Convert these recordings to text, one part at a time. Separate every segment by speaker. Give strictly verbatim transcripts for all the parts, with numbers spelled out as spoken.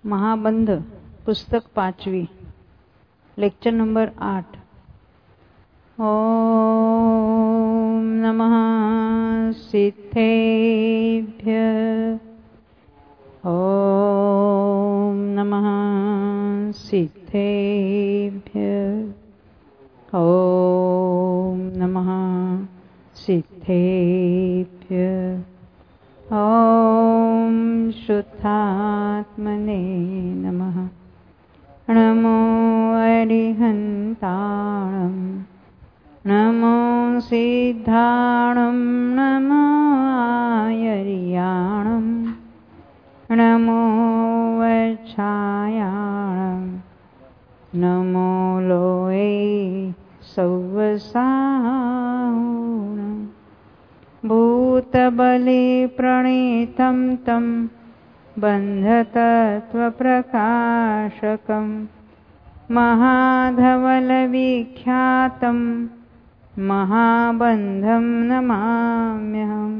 Speaker 1: महाबंध पुस्तक पांचवी, lecture number आठ। ओम नमः सिद्धेभ्य, ओम नमः सिद्धेभ्य, ओम नमः सिद्धेभ्य, ओम शुद्धात्मने नमः। नमो अरिहन्ताणं, नमो सिद्धाणं, नमो आयर्याणं, नमो वच्छायाणं, नमो लोये सौवसाहुणं। भूतबले प्रणीतं तं बन्धतत्त्वप्रकाशकं महाधवलविख्यातं महाबन्धं नमाम्यहम्।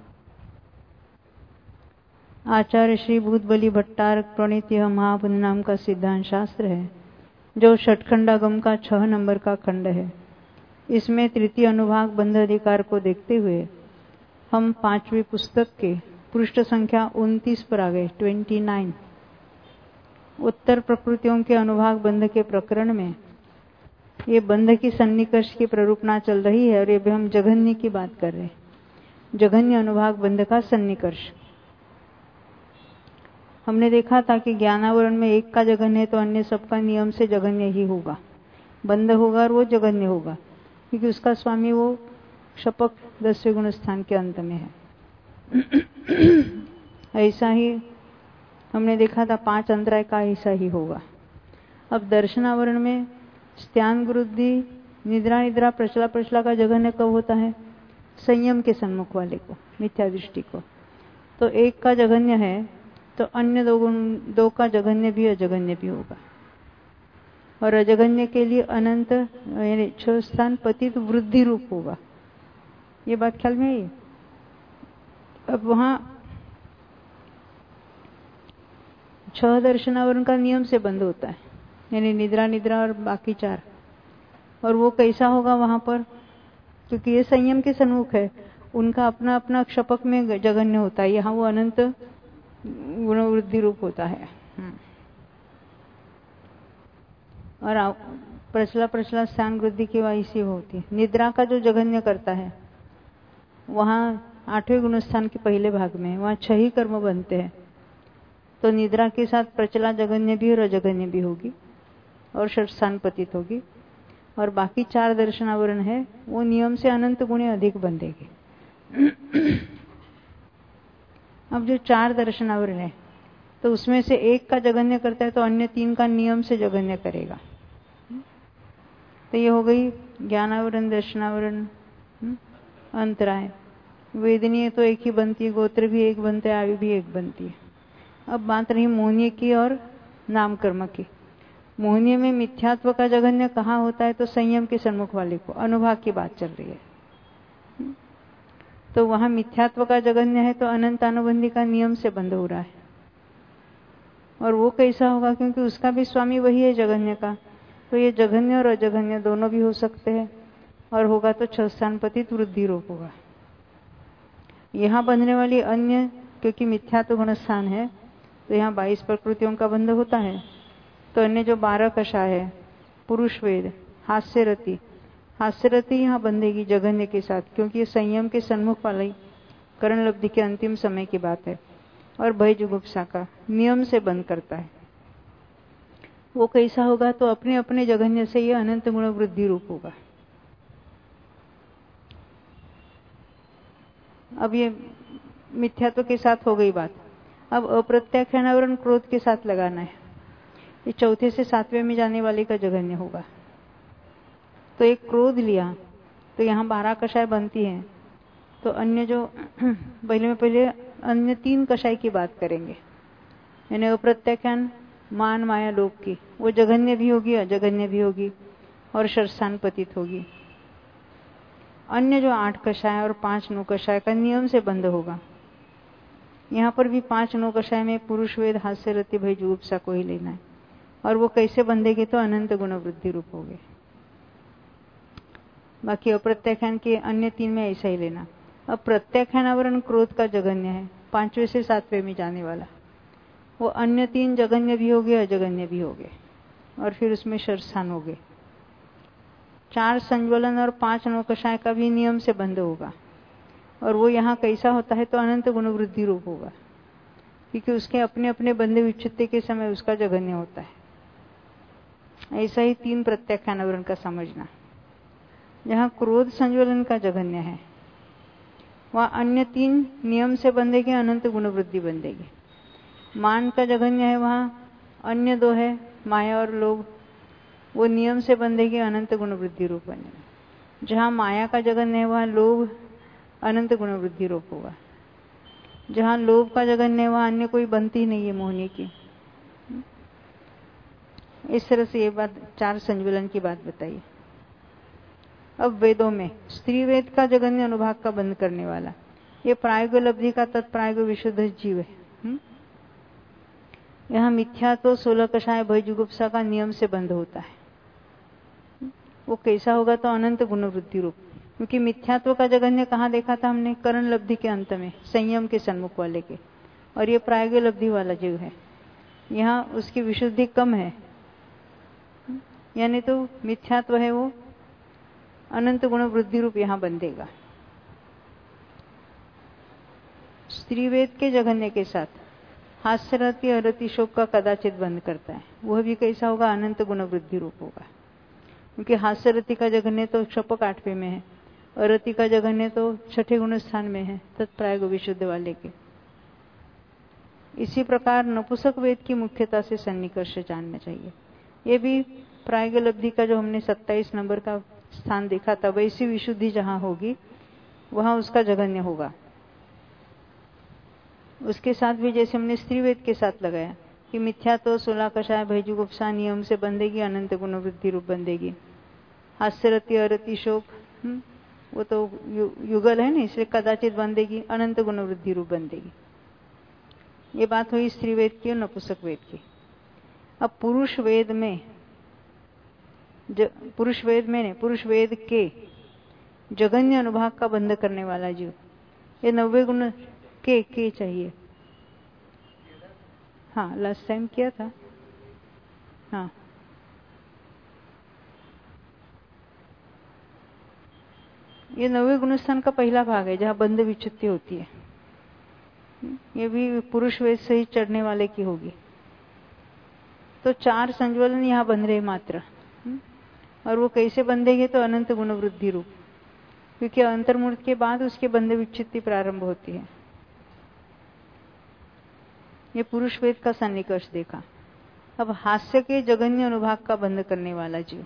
Speaker 1: आचार्य श्री भूतबली भट्टारक प्रणीत यह महाबंध नाम का सिद्धांत शास्त्र है, जो षटखंडागम का छह नंबर का खंड है। इसमें तृतीय अनुभाग बंध अधिकार को देखते हुए हम पांचवी पुस्तक के पृष्ठ संख्या उनतीस पर आ गए, उनतीस। उत्तर प्रकृतियों के अनुभाग बंध के प्रकरण में ये बंध की सन्निकर्ष की प्ररूपणा चल रही है और ये भी हम जघन्य की बात कर रहे हैं। जघन्य अनुभाग बंध का सन्निकर्ष हमने देखा था कि ज्ञानावरण में एक का जघन्य है तो अन्य सबका नियम से जघन्य ही होगा, बंध होगा और वो जघन्य होगा, क्योंकि उसका स्वामी वो शपक दसवें गुण स्थान के अंत में है। ऐसा ही हमने देखा था पांच अंतराय का ऐसा ही होगा। अब दर्शनावरण में स्त्यान गुरुद्धि निद्रा निद्रा प्रचला प्रचला का जघन्य कब होता है? संयम के सन्मुख वाले को, मिथ्या दृष्टि को। तो एक का जघन्य है तो अन्य दो गुण दो का जघन्य भी अजघन्य भी होगा। और अजघन्य के लिए अनंत यानी छह स्थान पतित वृद्धि रूप होगा। ये बात ख्याल में आई? अब वहां छह दर्शनावरण का नियम से बंद होता है, यानी निद्रा निद्रा और बाकी चार। और वो कैसा होगा वहां पर? क्योंकि ये संयम के सन्मुख है, उनका अपना अपना क्षपक में जघन्य होता है, यहाँ वो अनंत गुणवृद्धि रूप होता है। और प्रचला प्रचला स्थान वृद्धि की वैसी होती है। निद्रा का जो जघन्य करता है वहां आठवें गुणस्थान के पहले भाग में वहां छह ही कर्म बनते हैं, तो निद्रा के साथ प्रचला जघन्य भी और अजघन्य भी होगी और षटस्थान पतित होगी। और बाकी चार दर्शनावरण है वो नियम से अनंत गुणे अधिक बंधेगी। अब जो चार दर्शनावरण है तो उसमें से एक का जघन्य करता है तो अन्य तीन का नियम से जघन्य करेगा। तो ये हो गई ज्ञानावरण, दर्शनावरण, अंतराय। वेदनीय तो एक ही बनती है, गोत्र भी एक बनता है, आयु भी एक बनती है। अब बात रही मोहनीय की और नाम कर्म की। मोहनीय में मिथ्यात्व का जघन्य कहाँ होता है? तो संयम के सन्मुख वाले को, अनुभाग की बात चल रही है। तो वहां मिथ्यात्व का जघन्य है तो अनंत अनुबंधी का नियम से बंध हो रहा है। और वो कैसा होगा? क्योंकि उसका भी स्वामी वही है जघन्य का, तो ये जघन्य और अजघन्य दोनों भी हो सकते हैं। और होगा तो छह स्थान पतित वृद्धि रूप होगा। यहाँ बंधने वाली अन्य, क्योंकि मिथ्यात्व गुण स्थान है तो यहाँ बाईस प्रकृतियों का बंध होता है। तो अन्य जो बारह कषाय है, पुरुष वेद, हास्यरति, हास्यरति यहाँ बंधेगी जघन्य के साथ, क्योंकि ये संयम के सन्मुख वाली करण लब्धि के अंतिम समय की बात है। और भय जुगुप्सा का नियम से बंद करता है। वो कैसा होगा? तो अपने अपने जघन्य से ये अनंत गुण वृद्धि रूप होगा। अब ये मिथ्यात्व के साथ हो गई बात। अब अप्रत्याख्यानावरण क्रोध के साथ लगाना है। ये चौथे से सातवें में जाने वाले का जघन्य होगा। तो एक क्रोध लिया तो यहाँ बारह कषाय बनती हैं। तो अन्य जो पहले में पहले अन्य तीन कषाय की बात करेंगे, यानी अप्रत्याख्यान, मान, माया, लोभ की। वो जघन्य भी होगी, अजघन्य भी होगी और षटस्थान पतित होगी। अन्य जो आठ कषाय और पांच नौ कषाय का नियम से बंध होगा। यहाँ पर भी पांच नौ कषाय में पुरुष वेद, हास्य, रति, भय, जुगुप्सा को ही लेना है। और वो कैसे बंधेगी? तो अनंत गुण वृद्धि रूप हो गए। बाकी अप्रत्याख्यान के अन्य तीन में ऐसा ही लेना। अब प्रत्याख्यान आवरण क्रोध का जघन्य है, पांचवें से सातवें में जाने वाला। वो अन्य तीन जघन्य भी हो गए, अजघन्य भी हो गए, और फिर उसमें शरस्थान हो गए। चार संज्वलन और पांच नौकषाय का भी नियम से बंध होगा, और वो यहाँ कैसा होता है? तो अनंत गुण वृद्धि रूप होगा, क्योंकि उसके अपने अपने बंधे विच्छित्ति के समय उसका जघन्य होता है। ऐसा ही तीन प्रत्याख्यान आवरण का समझना। जहाँ क्रोध संज्वलन का जघन्य है, वहाँ अन्य तीन नियम से बंधेगी, अनंत गुण वृद्धि बंधेगी। मान का जघन्य है, वहाँ अन्य दो है, माया और लोभ, वो नियम से बंधेगी, अनंत गुण वृद्धि रूप बनेगा। जहाँ माया का जघन्य है, वहाँ लोभ अनंत गुण वृद्धि रूप होगा। जहाँ लोभ का जघन्य है, वहाँ अन्य कोई बनती नहीं है मोहनी की। इस तरह से ये बात, चार संज्वलन की बात बताइए। अब वेदों में स्त्री वेद का जघन्य अनुभाग का बंध करने वाला, ये प्रायोगलब्धि का तत्प्रायोग विशुद्ध जीव है। हुँ? यहाँ मिथ्या तो सोलह कषाय, भय, जुगुप्सा का नियम से बंध होता है। वो कैसा होगा? तो अनंत गुण वृद्धि रूप, क्योंकि मिथ्यात्व का जघन्य कहाँ देखा था हमने? करण लब्धि के अंत में, संयम के सन्मुख वाले के। और ये प्रायोगलब्धि वाला जीव है, यहाँ उसकी विशुद्धि कम है, यानी तो मिथ्यात्व है, वो अनंत गुण वृद्धि रूप यहाँ बंधेगा। स्त्री वेद के जघन्य के साथ हास्य, रति, अरति, शोक का कदाचित बंध करता है, वह भी कैसा होगा? अनंत गुण वृद्धि रूप होगा, क्योंकि हास्य रति का जघन्य तो क्षपक आठवें में है, अरति का जघन्य तो छठे गुण स्थान में है, तत्प्रायोग विशुद्ध वाले के। इसी प्रकार नपुंसक वेद की मुख्यता से सन्निकर्ष जानना चाहिए। ये भी प्रायोगलब्धि का जो हमने सत्ताईस नंबर का स्थान देखा था, वैसी विशुद्धि जहां होगी वहां उसका जघन्य होगा। उसके साथ भी जैसे हमने स्त्री वेद के साथ लगाया कि मिथ्या तो सोलह कषाय, भय, जुगुप्सा नियम से बंधेगी, अनंत गुण वृद्धि रूप बंधेगी। हास्य, रति, अरति, शोक वो तो यु, युगल है ना, इसलिए कदाचित बंधेगी, अनंत गुण वृद्धि रूप बंधेगी। ये बात हुई स्त्री वेद की और नपुंसक वेद की। अब पुरुष वेद में ज, पुरुष वेद में नहीं, पुरुष वेद के जघन्य अनुभाग का बंध करने वाला जीव, ये नब्बे गुण के के चाहिए। हाँ, लास्ट टाइम किया था। हाँ, ये नवे गुणस्थान का पहला भाग है जहाँ बंध विच्छित्ति होती है। ये भी पुरुष वेद से ही चढ़ने वाले की होगी। तो चार संज्वलन यहाँ बंध रहे मात्र, और वो कैसे बंधेंगे? तो अनंत गुण वृद्धि रूप, क्योंकि अंतर्मूर्त के बाद उसके बंध विच्छित्ति प्रारंभ होती है। ये पुरुष वेद का सन्निकर्ष देखा। अब हास्य के जघन्य अनुभाग का बंध करने वाला जीव,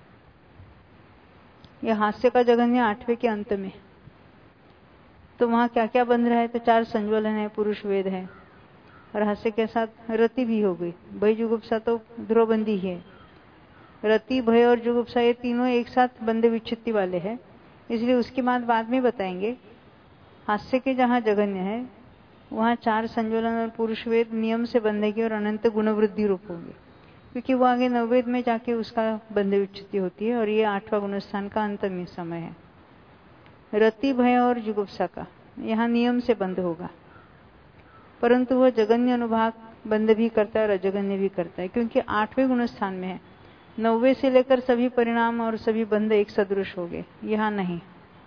Speaker 1: यह हास्य का जघन्य आठवें के अंत में, तो वहां क्या क्या बंध रहा है? तो चार संज्वलन है, पुरुष वेद है, और हास्य के साथ रति भी हो गई। भय, जुगुप्सा तो ध्रुवबंदी है। रति, भय और जुगुप्सा ये तीनों एक साथ बंध विच्छित्ति वाले हैं, इसलिए उसकी बात बाद में बताएंगे। हास्य के जहां जघन्य है वहां चार संज्वलन और पुरुष वेद नियम से बंधेगी और अनंत गुण वृद्धि रूप होंगे, क्योंकि वो आगे नववेद में जाके उसका बंध विच्छित्ति होती है, और ये आठवां गुणस्थान का अंतिम समय है। रति, भय और जुगुप्सा का यहाँ नियम से बंध होगा, परंतु वह जघन्य अनुभाग बंध भी करता है और अजघन्य भी करता है, क्योंकि आठवें गुणस्थान में है। नौवे से लेकर सभी परिणाम और सभी बंध एक सदृश हो गए, यहाँ नहीं।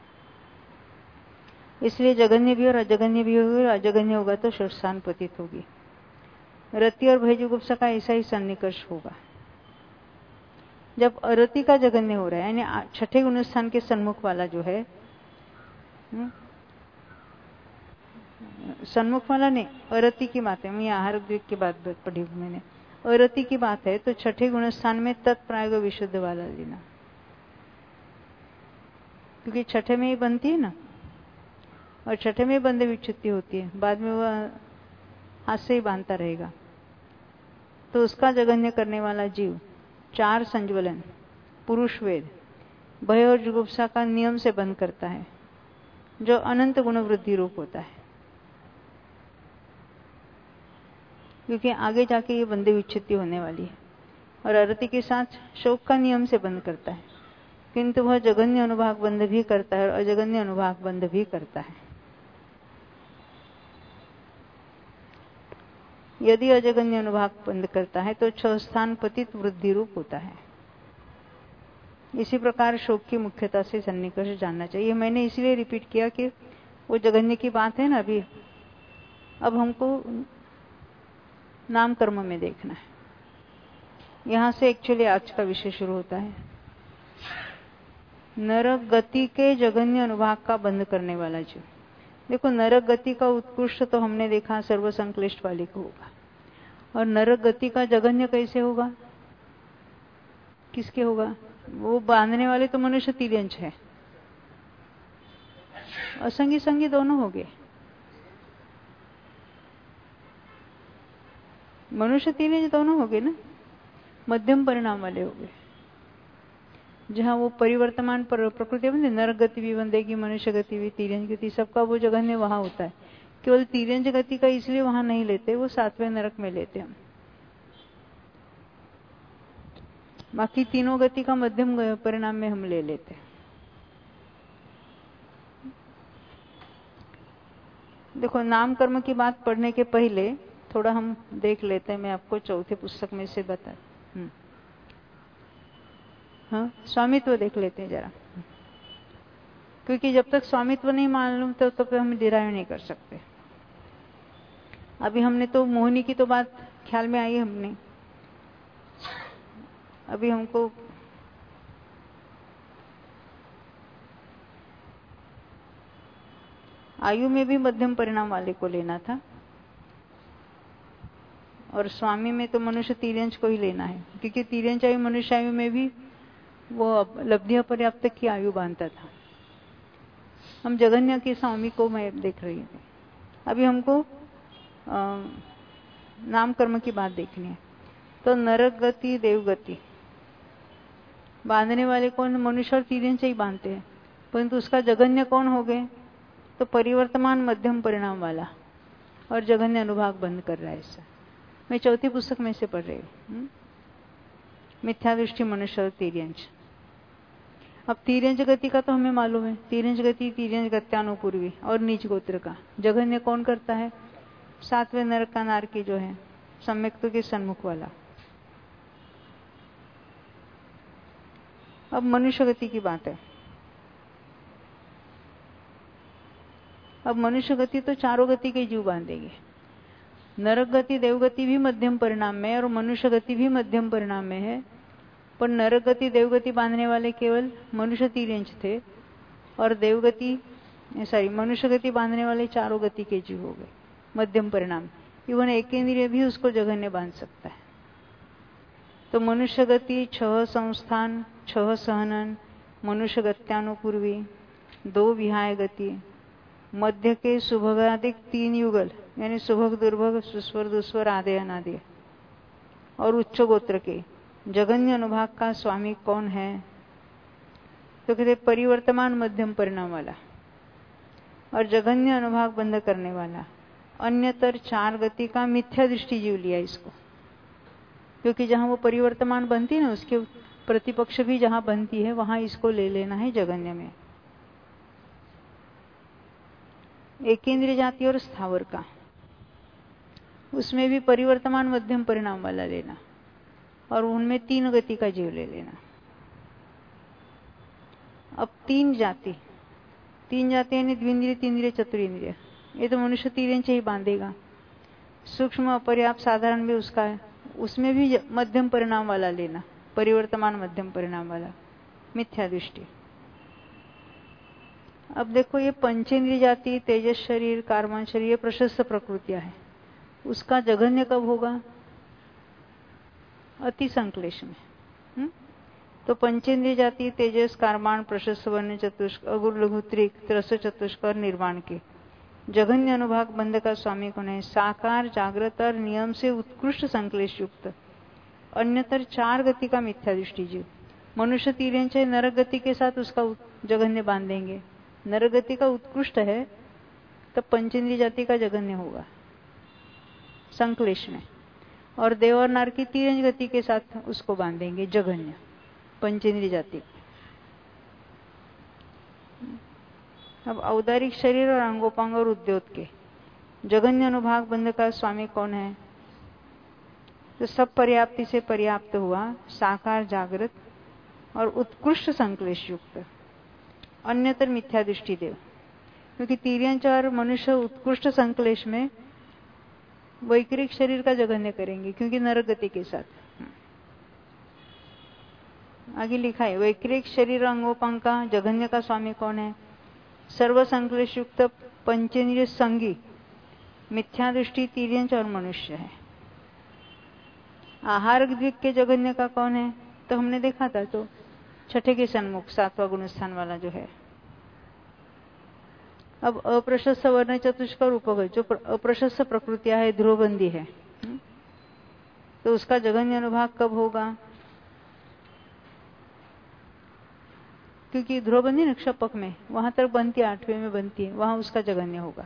Speaker 1: इसलिए जघन्य भी और अजघन्य भी होगी, और अजघन्य होगा तो शर्षान पतित होगी। रति और भय, जुगुप्सा का ऐसा ही सन्निकर्ष होगा। जब अरति का जघन्य हो रहा है, यानी छठे गुणस्थान के सन्मुख वाला जो है, सन्मुख वाला नहीं, अरति की बात है, मैं आहार द्वीप की बात पढ़ी मैंने। अरति की बात है तो छठे गुणस्थान में तत्प्रायोग विशुद्ध वाला लेना, क्योंकि छठे में ही बनती है ना, और छठे में बंध विच्छित्ति होती है, बाद में वह हाथ से ही बांधता रहेगा। तो उसका जघन्य करने वाला जीव चार संज्वलन, पुरुष वेद, भय और जुगुप्सा का नियम से बंध करता है, जो अनंत गुण वृद्धि रूप होता है। क्योंकि आगे जाके ये बंधे विच्छित्ति होने वाली है। और अरति के साथ शोक का नियम से बंध करता है, किंतु वह जगन्य अनुभाग बंध भी करता है और अजगन्य अनुभाग बंध भी करता है। यदि अजगन्य अनुभाग बंध करता है तो छह स्थान पतित वृद्धि रूप होता है। इसी प्रकार शोक की मुख्यता से सन्निकर्ष जानना चाहिए। मैंने इसलिए रिपीट किया कि वो जगन्य की बात है ना अभी, अब हमको नाम कर्म में देखना है। यहां से एक्चुअली आज का विषय शुरू होता है। नरक गति के जगन्य अनुभाग का बंध करने वाला जीव। देखो, नरक गति का उत्कृष्ट तो हमने देखा सर्वसंक्लिष्ट वाले को होगा, और नरक गति का जगन्य कैसे होगा, किसके होगा? वो बांधने वाले तो मनुष्य तिर्यंच है, असंगी संगी दोनों हो गए। मनुष्य तिर्यंच दोनों हो गए ना, मध्यम परिणाम वाले हो गए। जहां वो परिवर्तमान पर प्रकृति बंधे, नरक गति भी बंधेगी, मनुष्य गति भी, तिर्यंच गति, सबका वो जगन्य वहां होता है। केवल तिर्यंच गति का इसलिए वहां नहीं लेते, वो सातवें नरक में लेते हम। बाकी तीनों गति का मध्यम परिणाम में हम ले लेते हैं। देखो, नाम कर्म की बात पढ़ने के पहले थोड़ा हम देख लेते हैं। मैं आपको चौथे पुस्तक में से बता हाँ स्वामित्व देख लेते हैं जरा, क्योंकि जब तक स्वामित्व नहीं मालूम तो तब तक हम डिराइव नहीं कर सकते। अभी हमने तो मोहिनी की तो बात ख्याल में आई हमने, अभी हमको आयु में भी मध्यम परिणाम वाले को लेना था, और स्वामी में तो मनुष्य तिर्यंच को ही लेना है, क्योंकि तिर्यंच आयु मनुष्य आयु में भी वो लब्धियां पर्याप्त की आयु बांधता था। हम जगन्य के स्वामी को मैं देख रही थी। अभी हमको आ, नाम कर्म की बात देखनी है। तो नरक गति, देवगति बांधने वाले कौन? मनुष्य और तिर्यंच ही बांधते हैं, परंतु उसका जगन्य कौन हो गए? तो परिवर्तमान मध्यम परिणाम वाला, और जगन्य अनुभाग बंद कर रहा है। इससे मैं चौथी पुस्तक में से पढ़ रही हूँ, मिथ्या दृष्टि, मनुष्य और तिर्यंच। अब तिर्यंच गति का तो हमें मालूम है, तिर्यंच गति तिर्यंच गत्यानुपूर्वी और नीच गोत्र का जघन्य कौन करता है? सातवें नरक का नारकी जो है, सम्यक्तु के सन्मुख वाला। अब मनुष्य गति की बात है। अब मनुष्य गति तो चारों गति के जीव बांधेंगे। नरक गति, देवगति भी मध्यम परिणाम में है और मनुष्य गति भी मध्यम परिणाम में है, पर नरक गति, देवगति बांधने वाले केवल मनुष्य तिर्यंच थे, और देवगति सॉरी मनुष्य गति बांधने वाले चारों गति के जीव हो गए मध्यम परिणाम। इवन एक इंद्रिय भी उसको जघन्य बांध सकता है। तो मनुष्य गति छह संस्थान, छह सहनन, मनुष्य गत्यानुपूर्वी, दो विहाय गति, मध्य के सुभगादिक तीन युगल यानी सुभग, दुर्भग, सुस्वर, दुस्वर, आदे, अनादे, और उच्च गोत्र के जगन्य अनुभाग का स्वामी कौन है? तो कहते परिवर्तमान मध्यम परिणाम वाला और जगन्य अनुभाग बंद करने वाला। अन्यतर चार गति का मिथ्या दृष्टि जीव लिया इसको, क्योंकि जहां वो परिवर्तमान बनती है ना, उसके प्रतिपक्ष भी जहां बनती है वहां इसको ले लेना है जगन्य में। एकेंद्रिय जाति और स्थावर का, उसमें भी परिवर्तमान मध्यम परिणाम वाला लेना, और उनमें तीन गति का जीव ले लेना। अब तीन जाति, तीन जाति यानी द्विंद्रिय, तीन्द्रिय, चतुरिंद्रिय, ये तो मनुष्य तिर्यंच ही बांधेगा। सूक्ष्म, अपर्याप्त, साधारण भी उसका है, उसमें भी मध्यम परिणाम वाला लेना, परिवर्तमान मध्यम परिणाम वाला, मिथ्या दृष्टि। अब देखो, ये पंचेंद्रिय जाति, तेजस शरीर, कार्बन शरीर, ये प्रशस्त प्रकृतियां है, उसका जघन्य कब होगा? अति संक्लेश में। हुँ? तो पंचेंद्रिय जाति, तेजस, कार्बान, प्रशस्त, वर्ण, चतुष्क, अगुर, लघु, त्रिक, त्रस, चतुष्क और निर्वाण के जघन्य अनुभाग बंध का स्वामी कौन है? साकार, जागृत और नियम से उत्कृष्ट संक्लेश युक्त, अन्यतर चार गति का मिथ्या दृष्टि जीव। मनुष्य तिर्यंच है, नरक गति के साथ उसका जघन्य बांधेंगे। नरक गति का उत्कृष्ट है तब पंचेंद्रिय जाति का जघन्य होगा संक्लेश में, और देव और नार की तीरंज गति के साथ उसको बांधेंगे जघन्य पंचेंद्रिय जाति। अब औदारिक शरीर और अंगोपांग और उद्योत के जघन्य अनुभाग बंध का स्वामी कौन है? तो सब पर्याप्ति से पर्याप्त हुआ, साकार जागृत और उत्कृष्ट संक्लेश युक्त, अन्यतर मिथ्या दृष्टि देव। क्योंकि तीर्यंच और मनुष्य उत्कृष्ट संक्लेश में वैक्रिक शरीर का जघन्य करेंगे, क्योंकि नरक गति के साथ। आगे लिखा है वैक्रिक शरीर अंगोपांग का जघन्य का स्वामी कौन है? सर्व संक्लेश युक्त पंचेंद्रिय संगी मिथ्या दृष्टि तीर्यंच और मनुष्य है। आहार द्विक के जघन्य का कौन है? तो हमने देखा था, तो छठे के सन्मुख सातवां गुण स्थान वाला जो है। अब अप्रशस्त वर्ण चतुष्क उपगत, जो अप्रशस्त प्रकृतियां है, ध्रुवबंदी है, तो उसका जघन्य अनुभाग कब होगा? क्योंकि ध्रुवबंदी न क्षपक में वहां तक बनती है, आठवें में बनती है, वहां उसका जघन्य होगा।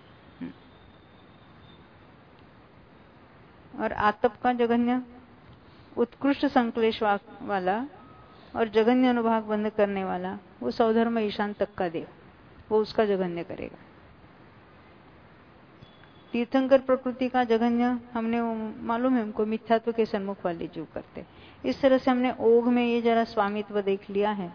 Speaker 1: और आतप का जघन्य उत्कृष्ट संक्लेश वाला और जघन्य अनुभाग बंद करने वाला, वो सौधर्म ईशान तक का देव, वो उसका जघन्य करेगा। तीर्थंकर प्रकृति का जघन्य हमने मालूम है हमको, मिथ्यात्व के सन्मुख वाले जीव करते। इस तरह से हमने ओघ में ये जरा स्वामित्व देख लिया है।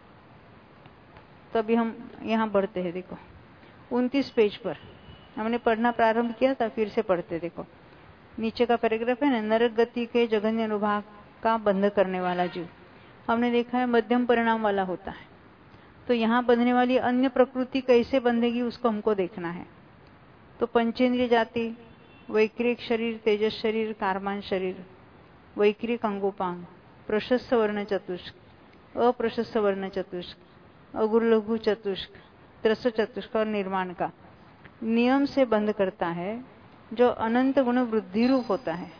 Speaker 1: तो अभी हम यहाँ बढ़ते हैं। देखो उनतीस पेज पर हमने पढ़ना प्रारंभ किया था, फिर से पढ़ते। देखो नीचे का पैराग्राफ है ना, नरक गति के जघन्य अनुभाग का बंध करने वाला जीव हमने देखा है मध्यम परिणाम वाला होता है। तो यहाँ बंधने वाली अन्य प्रकृति कैसे बंधेगी उसको हमको देखना है। तो पंचेंद्रिय जाति, वैक्रिक शरीर, तेजस शरीर, कारमान शरीर, वैक्रिक अंगोपांग, प्रशस्त वर्ण चतुष्क, अप्रशस्त वर्ण चतुष्क, अगुर लघु चतुष्क, त्रस चतुष्क और निर्माण का नियम से बंध करता है, जो अनंत गुण वृद्धि रूप होता है।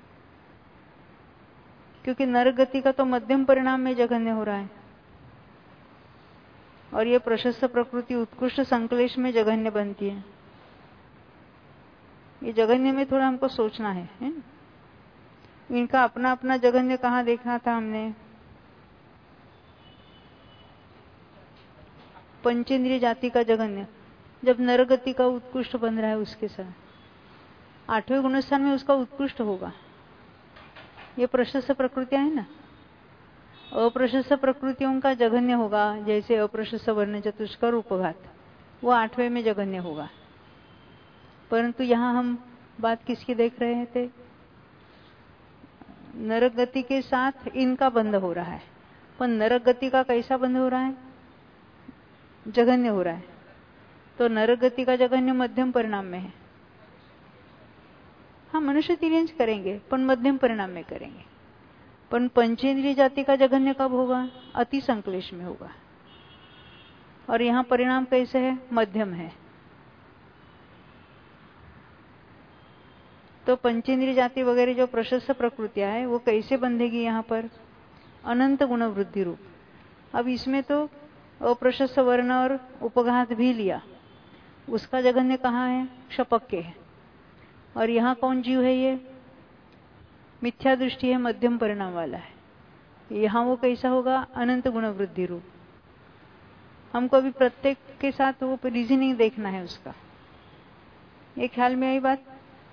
Speaker 1: क्योंकि नरक गति का तो मध्यम परिणाम में जघन्य हो रहा है, और ये प्रशस्त प्रकृति उत्कृष्ट संक्लेश में जघन्य बनती है। ये जघन्य में थोड़ा हमको सोचना है, है? इनका अपना अपना जघन्य कहाँ देखा था हमने? पंचेंद्रिय जाति का जघन्य जब नरक गति का उत्कृष्ट बन रहा है उसके साथ आठवें गुणस्थान में उसका उत्कृष्ट होगा। ये प्रशस्त प्रकृतियां है ना, अप्रशस्त प्रकृतियों का जघन्य होगा, जैसे अप्रशस्त वर्ण चतुष्क उपघात, वो आठवें में जघन्य होगा। परंतु यहां हम बात किसकी देख रहे थे? नरक गति के साथ इनका बंध हो रहा है। पर नरक गति का कैसा बंध हो रहा है? जघन्य हो रहा है। तो नरक गति का जघन्य मध्यम परिणाम में है। हाँ, मनुष्य तिर्यंच करेंगे पर मध्यम परिणाम में करेंगे। पर पंचेंद्रिय जाति का जघन्य कब होगा? अति संक्लेश में होगा। और यहां परिणाम कैसे है? मध्यम है। तो पंचेंद्रिय जाति वगैरह जो प्रशस्त प्रकृतियां है वो कैसे बंधेगी? यहां पर अनंत गुण वृद्धि रूप। अब इसमें तो अप्रशस्त वर्ण और उपघात भी लिया, उसका जघन्य कहाँ है? क्षपक के है। और यहां कौन जीव है? ये मिथ्या दृष्टि है, मध्यम परिणाम वाला है। यहां वो कैसा होगा? अनंत गुण वृद्धि रूप। हमको अभी प्रत्येक के साथ वो रीजनिंग देखना है उसका। ये ख्याल में आई बात?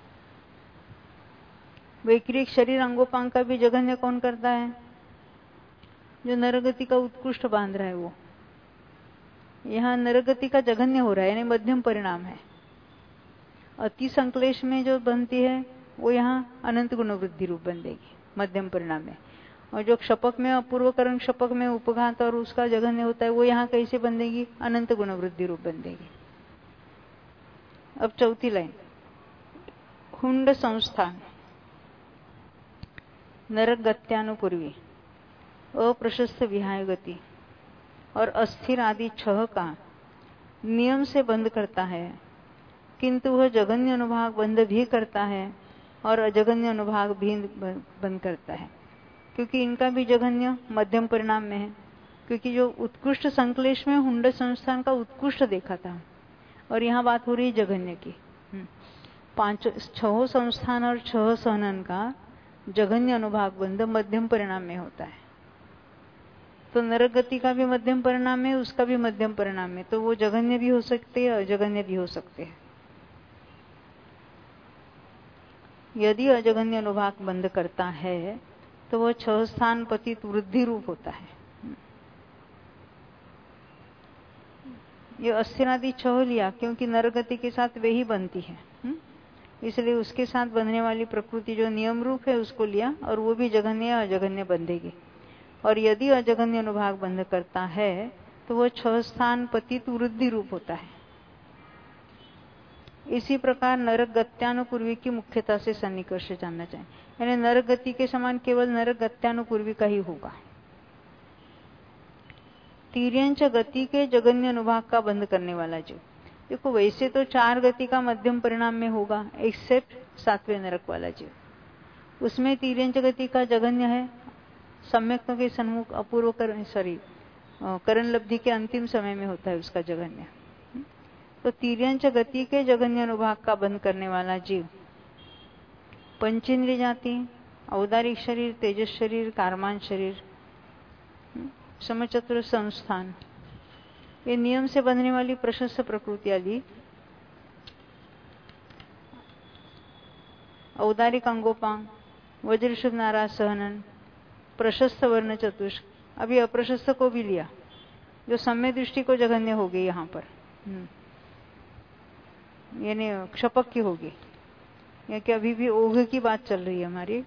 Speaker 1: वैक्रिक शरीर अंगोपांग का भी जघन्य कौन करता है? जो नरगति का उत्कृष्ट बांध रहा है वो। यहाँ नरगति का जघन्य हो रहा है, यानी मध्यम परिणाम है। अति संक्लेश में जो बनती है वो यहाँ अनंत गुण वृद्धि रूप बन देगी मध्यम परिणाम में। और जो क्षपक में, अपूर्वकरण क्षपक में उपघात और उसका जघन्य होता है वो यहाँ कैसे बन देगी? अनंत गुण वृद्धि रूप बन देगी। अब चौथी लाइन, हुंड संस्थान नरक गत्यानुपूर्वी अप्रशस्त विहाय गति और अस्थिर आदि छह का नियम से बंद करता है, किंतु वह जघन्य अनुभाग बंद भी करता है और अजघन्य अनुभाग भी बंद करता है। क्योंकि इनका भी जघन्य मध्यम परिणाम में है। क्योंकि जो उत्कृष्ट संक्लेश में हुंड संस्थान का उत्कृष्ट देखा था, और यहाँ बात हो रही है जघन्य की। पांच छह संस्थान और छह सहनन का जघन्य अनुभाग बंध मध्यम परिणाम में होता है। तो नरक गति का भी मध्यम परिणाम है, उसका भी मध्यम परिणाम है, तो वो जघन्य भी हो सकते हैं, अजघन्य भी हो सकते हैं। यदि अजघन्य अनुभाग बंध करता है तो वह छह स्थान पतित वृद्धि रूप होता है। ये अस्थिनादि छह लिया क्योंकि नरगति के साथ वे ही बनती है, इसलिए उसके साथ बनने वाली प्रकृति जो नियम रूप है उसको लिया, और वो भी जघन्य अजघन्य बंधेगी। और यदि अजघन्य अनुभाग बंध करता है तो वह छह स्थान पतित वृद्धि रूप होता है। इसी प्रकार नरक गत्यानुपूर्वी की मुख्यता से सन्निकर्ष जानना चाहिए, यानी नरक गति के समान केवल नरक गत्यानुपूर्वी का ही होगा। तीर्यंच गति के जघन्य अनुभाग का बंध करने वाला जीव, देखो वैसे तो चार गति का मध्यम परिणाम में होगा एक्सेप्ट सातवें नरक वाला जीव, उसमें तीर्यंच गति का जघन्य है, सम्यक्तों के सन्मुख अपूर्व करण सॉरी करण लब्धि के अंतिम समय में होता है उसका जघन्य। तो तीर्यंच गति के जघन्य अनुभाग का बंध करने वाला जीव पंचेंद्रिय जाति, औदारिक शरीर, तेजस शरीर, कारमान शरीर, समचतुर संस्थान, ये नियम से बंधने वाली प्रशस्त प्रकृति आदि, औदारिक अंगोपांग, वज्रशुभ नाराज सहनन, प्रशस्त वर्ण चतुष्क, अभी अप्रशस्त को भी लिया जो सम्य दृष्टि को जघन्य हो गई यहाँ पर, यानी क्षपक की होगी, या कि अभी भी ओघ की बात चल रही है हमारी।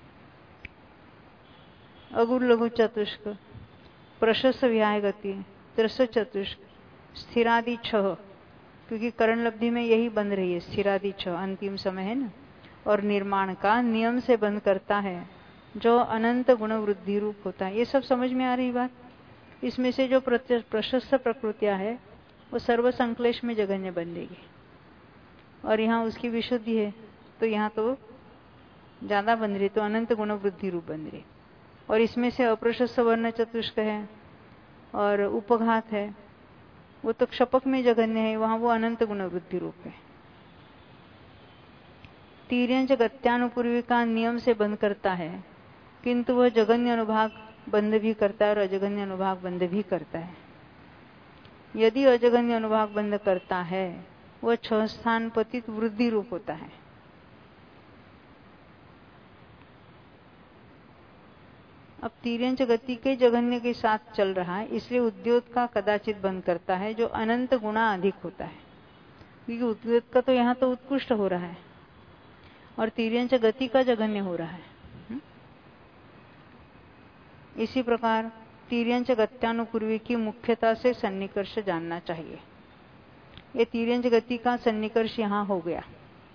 Speaker 1: अगुर लघु चतुष्क, प्रशस्त व्याय गति, त्रस चतुष्क, स्थिरादि छह, क्योंकि करण लब्धि में यही बंध रही है स्थिरादि छह, अंतिम समय है ना। और निर्माण का नियम से बंध करता है जो अनंत गुण वृद्धि रूप होता है। ये सब समझ में आ रही बात। इसमें से जो प्रशस्त प्रकृतियां है वो सर्व संक्लेश में जघन्य बनेगी, और यहाँ उसकी विशुद्धि है तो यहाँ तो ज्यादा बन रही, तो अनंत गुण वृद्धि रूप बन रही। और इसमें से अप्रशस्त वर्ण चतुष्क है और उपघात है, वो तो क्षपक में जघन्य है, वहां वो अनंत गुण वृद्धि रूप है। तीर्यंच गत्यानुपूर्वी का नियम से बंध करता है, किंतु वह जघन्य अनुभाग बंध भी करता है और अजघन्य अनुभाग बंध भी करता है। यदि अजघन्य अनुभाग बंध करता है वह छह स्थान पतित वृद्धि रूप होता है। अब तीर्यंच गति के जघन्य के साथ चल रहा है, इसलिए उद्योत का कदाचित बंद करता है जो अनंत गुणा अधिक होता है, क्योंकि उद्योत का तो यहाँ तो उत्कृष्ट हो रहा है और तीर्यंच गति का जघन्य हो रहा है। इसी प्रकार तीर्यंच गत्यानुपूर्वी की मुख्यता से सन्निकर्ष जानना चाहिए। ये तीर्यंच गति का सन्निकर्ष यहाँ हो गया।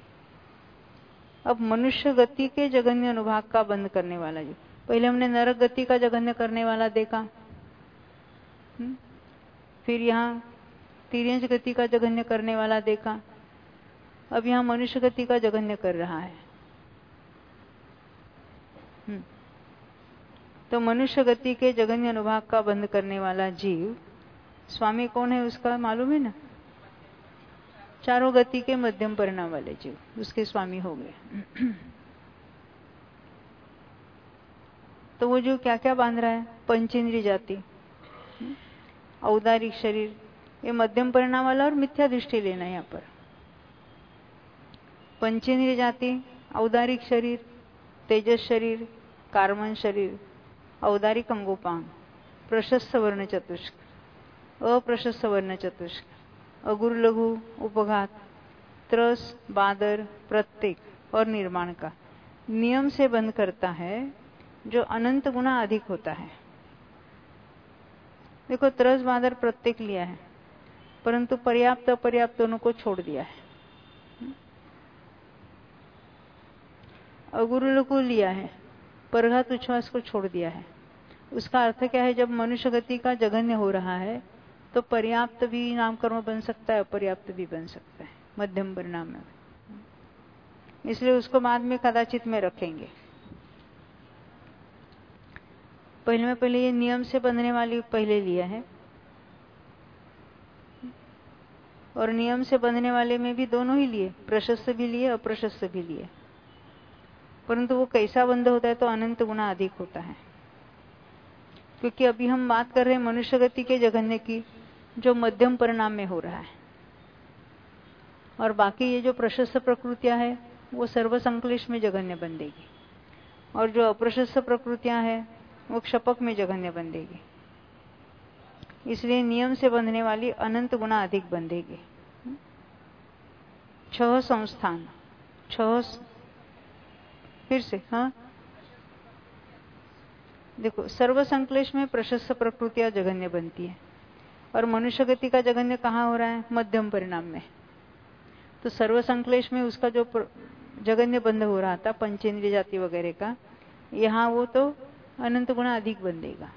Speaker 1: अब मनुष्य गति के जघन्य अनुभाग का बंद करने वाला जो, पहले हमने नरक गति का जघन्य करने वाला देखा, हुँ? फिर यहाँ तीर्यंच गति का जघन्य करने वाला देखा, अब यहाँ मनुष्य गति का जघन्य कर रहा है। हुँ? तो मनुष्य गति के जघन्य अनुभाग का बंद करने वाला जीव स्वामी कौन है उसका मालूम है ना? चारों गति के मध्यम परिणाम वाले जीव उसके स्वामी हो गए। तो वो जो क्या क्या बांध रहा है, पंचेंद्रिय जाति, औदारिक शरीर, ये मध्यम परिणाम वाला और मिथ्या दृष्टि लेना यहाँ पर। पंचेंद्रिय जाति, औदारिक शरीर, तेजस शरीर, कारमन शरीर, औदारिक अंगोपांग, प्रशस्त वर्ण चतुष्क, अप्रशस्त वर्ण चतुष्क, अगुर लघु, उपघात, त्रस, बादर, प्रत्येक और निर्माण का नियम से बंध करता है जो अनंत गुना अधिक होता है। देखो त्रस, बादर, प्रत्येक लिया है, परंतु पर्याप्त अपर्याप्त दोनों को छोड़ दिया है। अगुरु लघु लिया है, परघात उच्छ्वास को छोड़ दिया है। उसका अर्थ क्या है, जब मनुष्य गति का जघन्य हो रहा है तो पर्याप्त भी नामकर्म बन सकता है, अपर्याप्त भी बन सकता है मध्यम परिणाम में, इसलिए उसको बाद में कदाचित में रखेंगे। पहले में पहले ये नियम से बंधने वाली पहले लिया है, और नियम से बंधने वाले में भी दोनों ही लिए, प्रशस्त भी लिए अप्रशस्त भी लिए, परंतु वो कैसा बंध होता है तो अनंत गुना अधिक होता है। क्योंकि अभी हम बात कर रहे हैं मनुष्य गति के जघन्य की, जो मध्यम परिणाम में हो रहा है, और बाकी ये जो प्रशस्त प्रकृतियां है वो सर्व संक्लेश में जघन्य बंधेगी, और जो अप्रशस्त प्रकृतियां है वो क्षपक में जघन्य बंधेगी। इसलिए नियम से बंधने वाली अनंत गुना अधिक बंधेगी। छह संस्थान, छह, फिर से, हाँ देखो, सर्व संक्लेश में प्रशस्त प्रकृतियां जघन्य बनती है, और मनुष्य गति का जघन्य कहाँ हो रहा है? मध्यम परिणाम में। तो सर्व संक्लेश में उसका जो जघन्य बंध हो रहा था पंचेंद्रिय जाति वगैरह का, यहाँ वो तो अनंत गुना अधिक बंधेगा।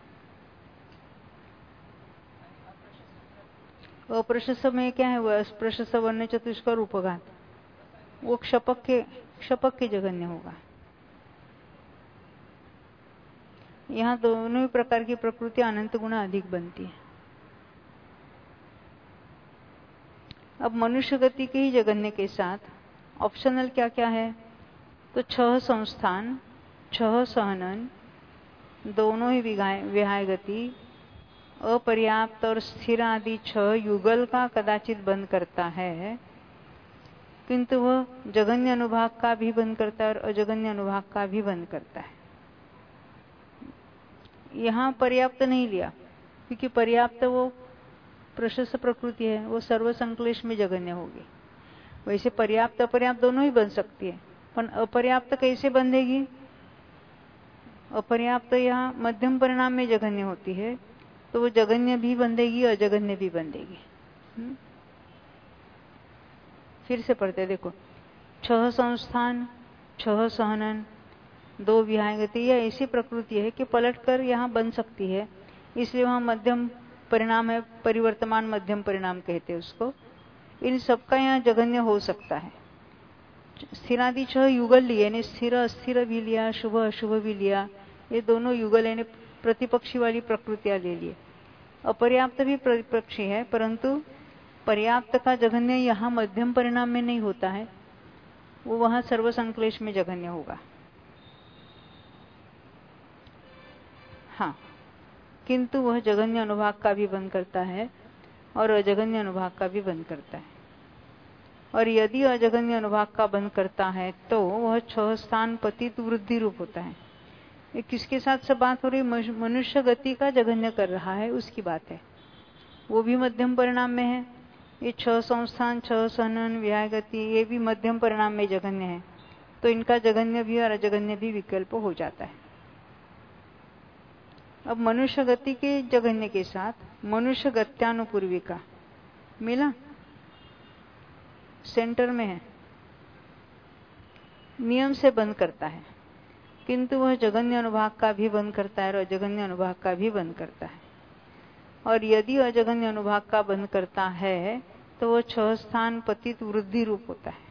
Speaker 1: अप्रशस्त में क्या है? वो अप्रशस्त वर्ण चतुष्कर उपघात, वो क्षपक के क्षपक के जघन्य होगा। यहाँ दोनों ही प्रकार की प्रकृतियां अनंत गुना अधिक बनती है। अब मनुष्य गति के ही जघन्य के साथ ऑप्शनल क्या क्या है? तो छह संस्थान, छह सहनन, दोनों ही विहाय गति, अपर्याप्त और स्थिर आदि छह युगल का कदाचित बंद करता है, किंतु वह जघन्य अनुभाग का भी बंद करता है और अजघन्य अनुभाग का भी बंद करता है। यहाँ पर्याप्त नहीं लिया, क्योंकि पर्याप्त वो प्रशस्त प्रकृति है, वो सर्व संक्लेश में जघन्य होगी। वैसे पर्याप्त अपर्याप्त दोनों ही बन सकती है, पर अपर्याप्त कैसे बंधेगी? अपर्याप्त यहाँ मध्यम परिणाम में जघन्य होती है, तो वो जघन्य भी बंधेगी अजघन्य भी बंधेगी। फिर से पढ़ते देखो, छह संस्थान, छह सहनन, दो विहाय गति, या ऐसी प्रकृति है कि पलटकर यहाँ बन सकती है, इसलिए वहां मध्यम परिणाम है, परिवर्तमान मध्यम परिणाम कहते हैं उसको। इन सबका यहाँ जघन्य हो सकता है। स्थिरादि छह युगल लिए, यानी स्थिर अस्थिर भी लिया, शुभ अशुभ भी लिया, ये दोनों युगल यानी प्रतिपक्षी वाली प्रकृतियां ले लिए। अपर्याप्त भी प्रतिपक्षी है, परंतु पर्याप्त का जघन्य यहाँ मध्यम परिणाम में नहीं होता है, वो वहां सर्व संक्लेश में जघन्य होगा। हाँ, किंतु वह जघन्य अनुभाग का भी बंद करता है और अजघन्य अनुभाग का भी बंद करता है। और यदि अजघन्य अनुभाग का बंद करता है तो वह छह स्थान पतित वृद्धि रूप होता है। ये किसके साथ से बात हो रही? मनुष्य गति का जघन्य कर रहा है, उसकी बात है। वो भी मध्यम परिणाम में है। ये छह संस्थान, छह सहनन, विहाय गति, ये भी मध्यम परिणाम में जघन्य है, तो इनका जघन्य भी और अजघन्य भी विकल्प हो जाता है। अब मनुष्य गति के जघन्य के साथ मनुष्य गत्यानुपूर्विका मिला, सेंटर में है, नियम से बंद करता है, किंतु वह जघन्य अनुभाग का भी बंद करता है और अजघन्य अनुभाग का भी बंद करता है। और यदि अजघन्य अनुभाग का बंद करता है तो वह छह स्थान पतित वृद्धि रूप होता है।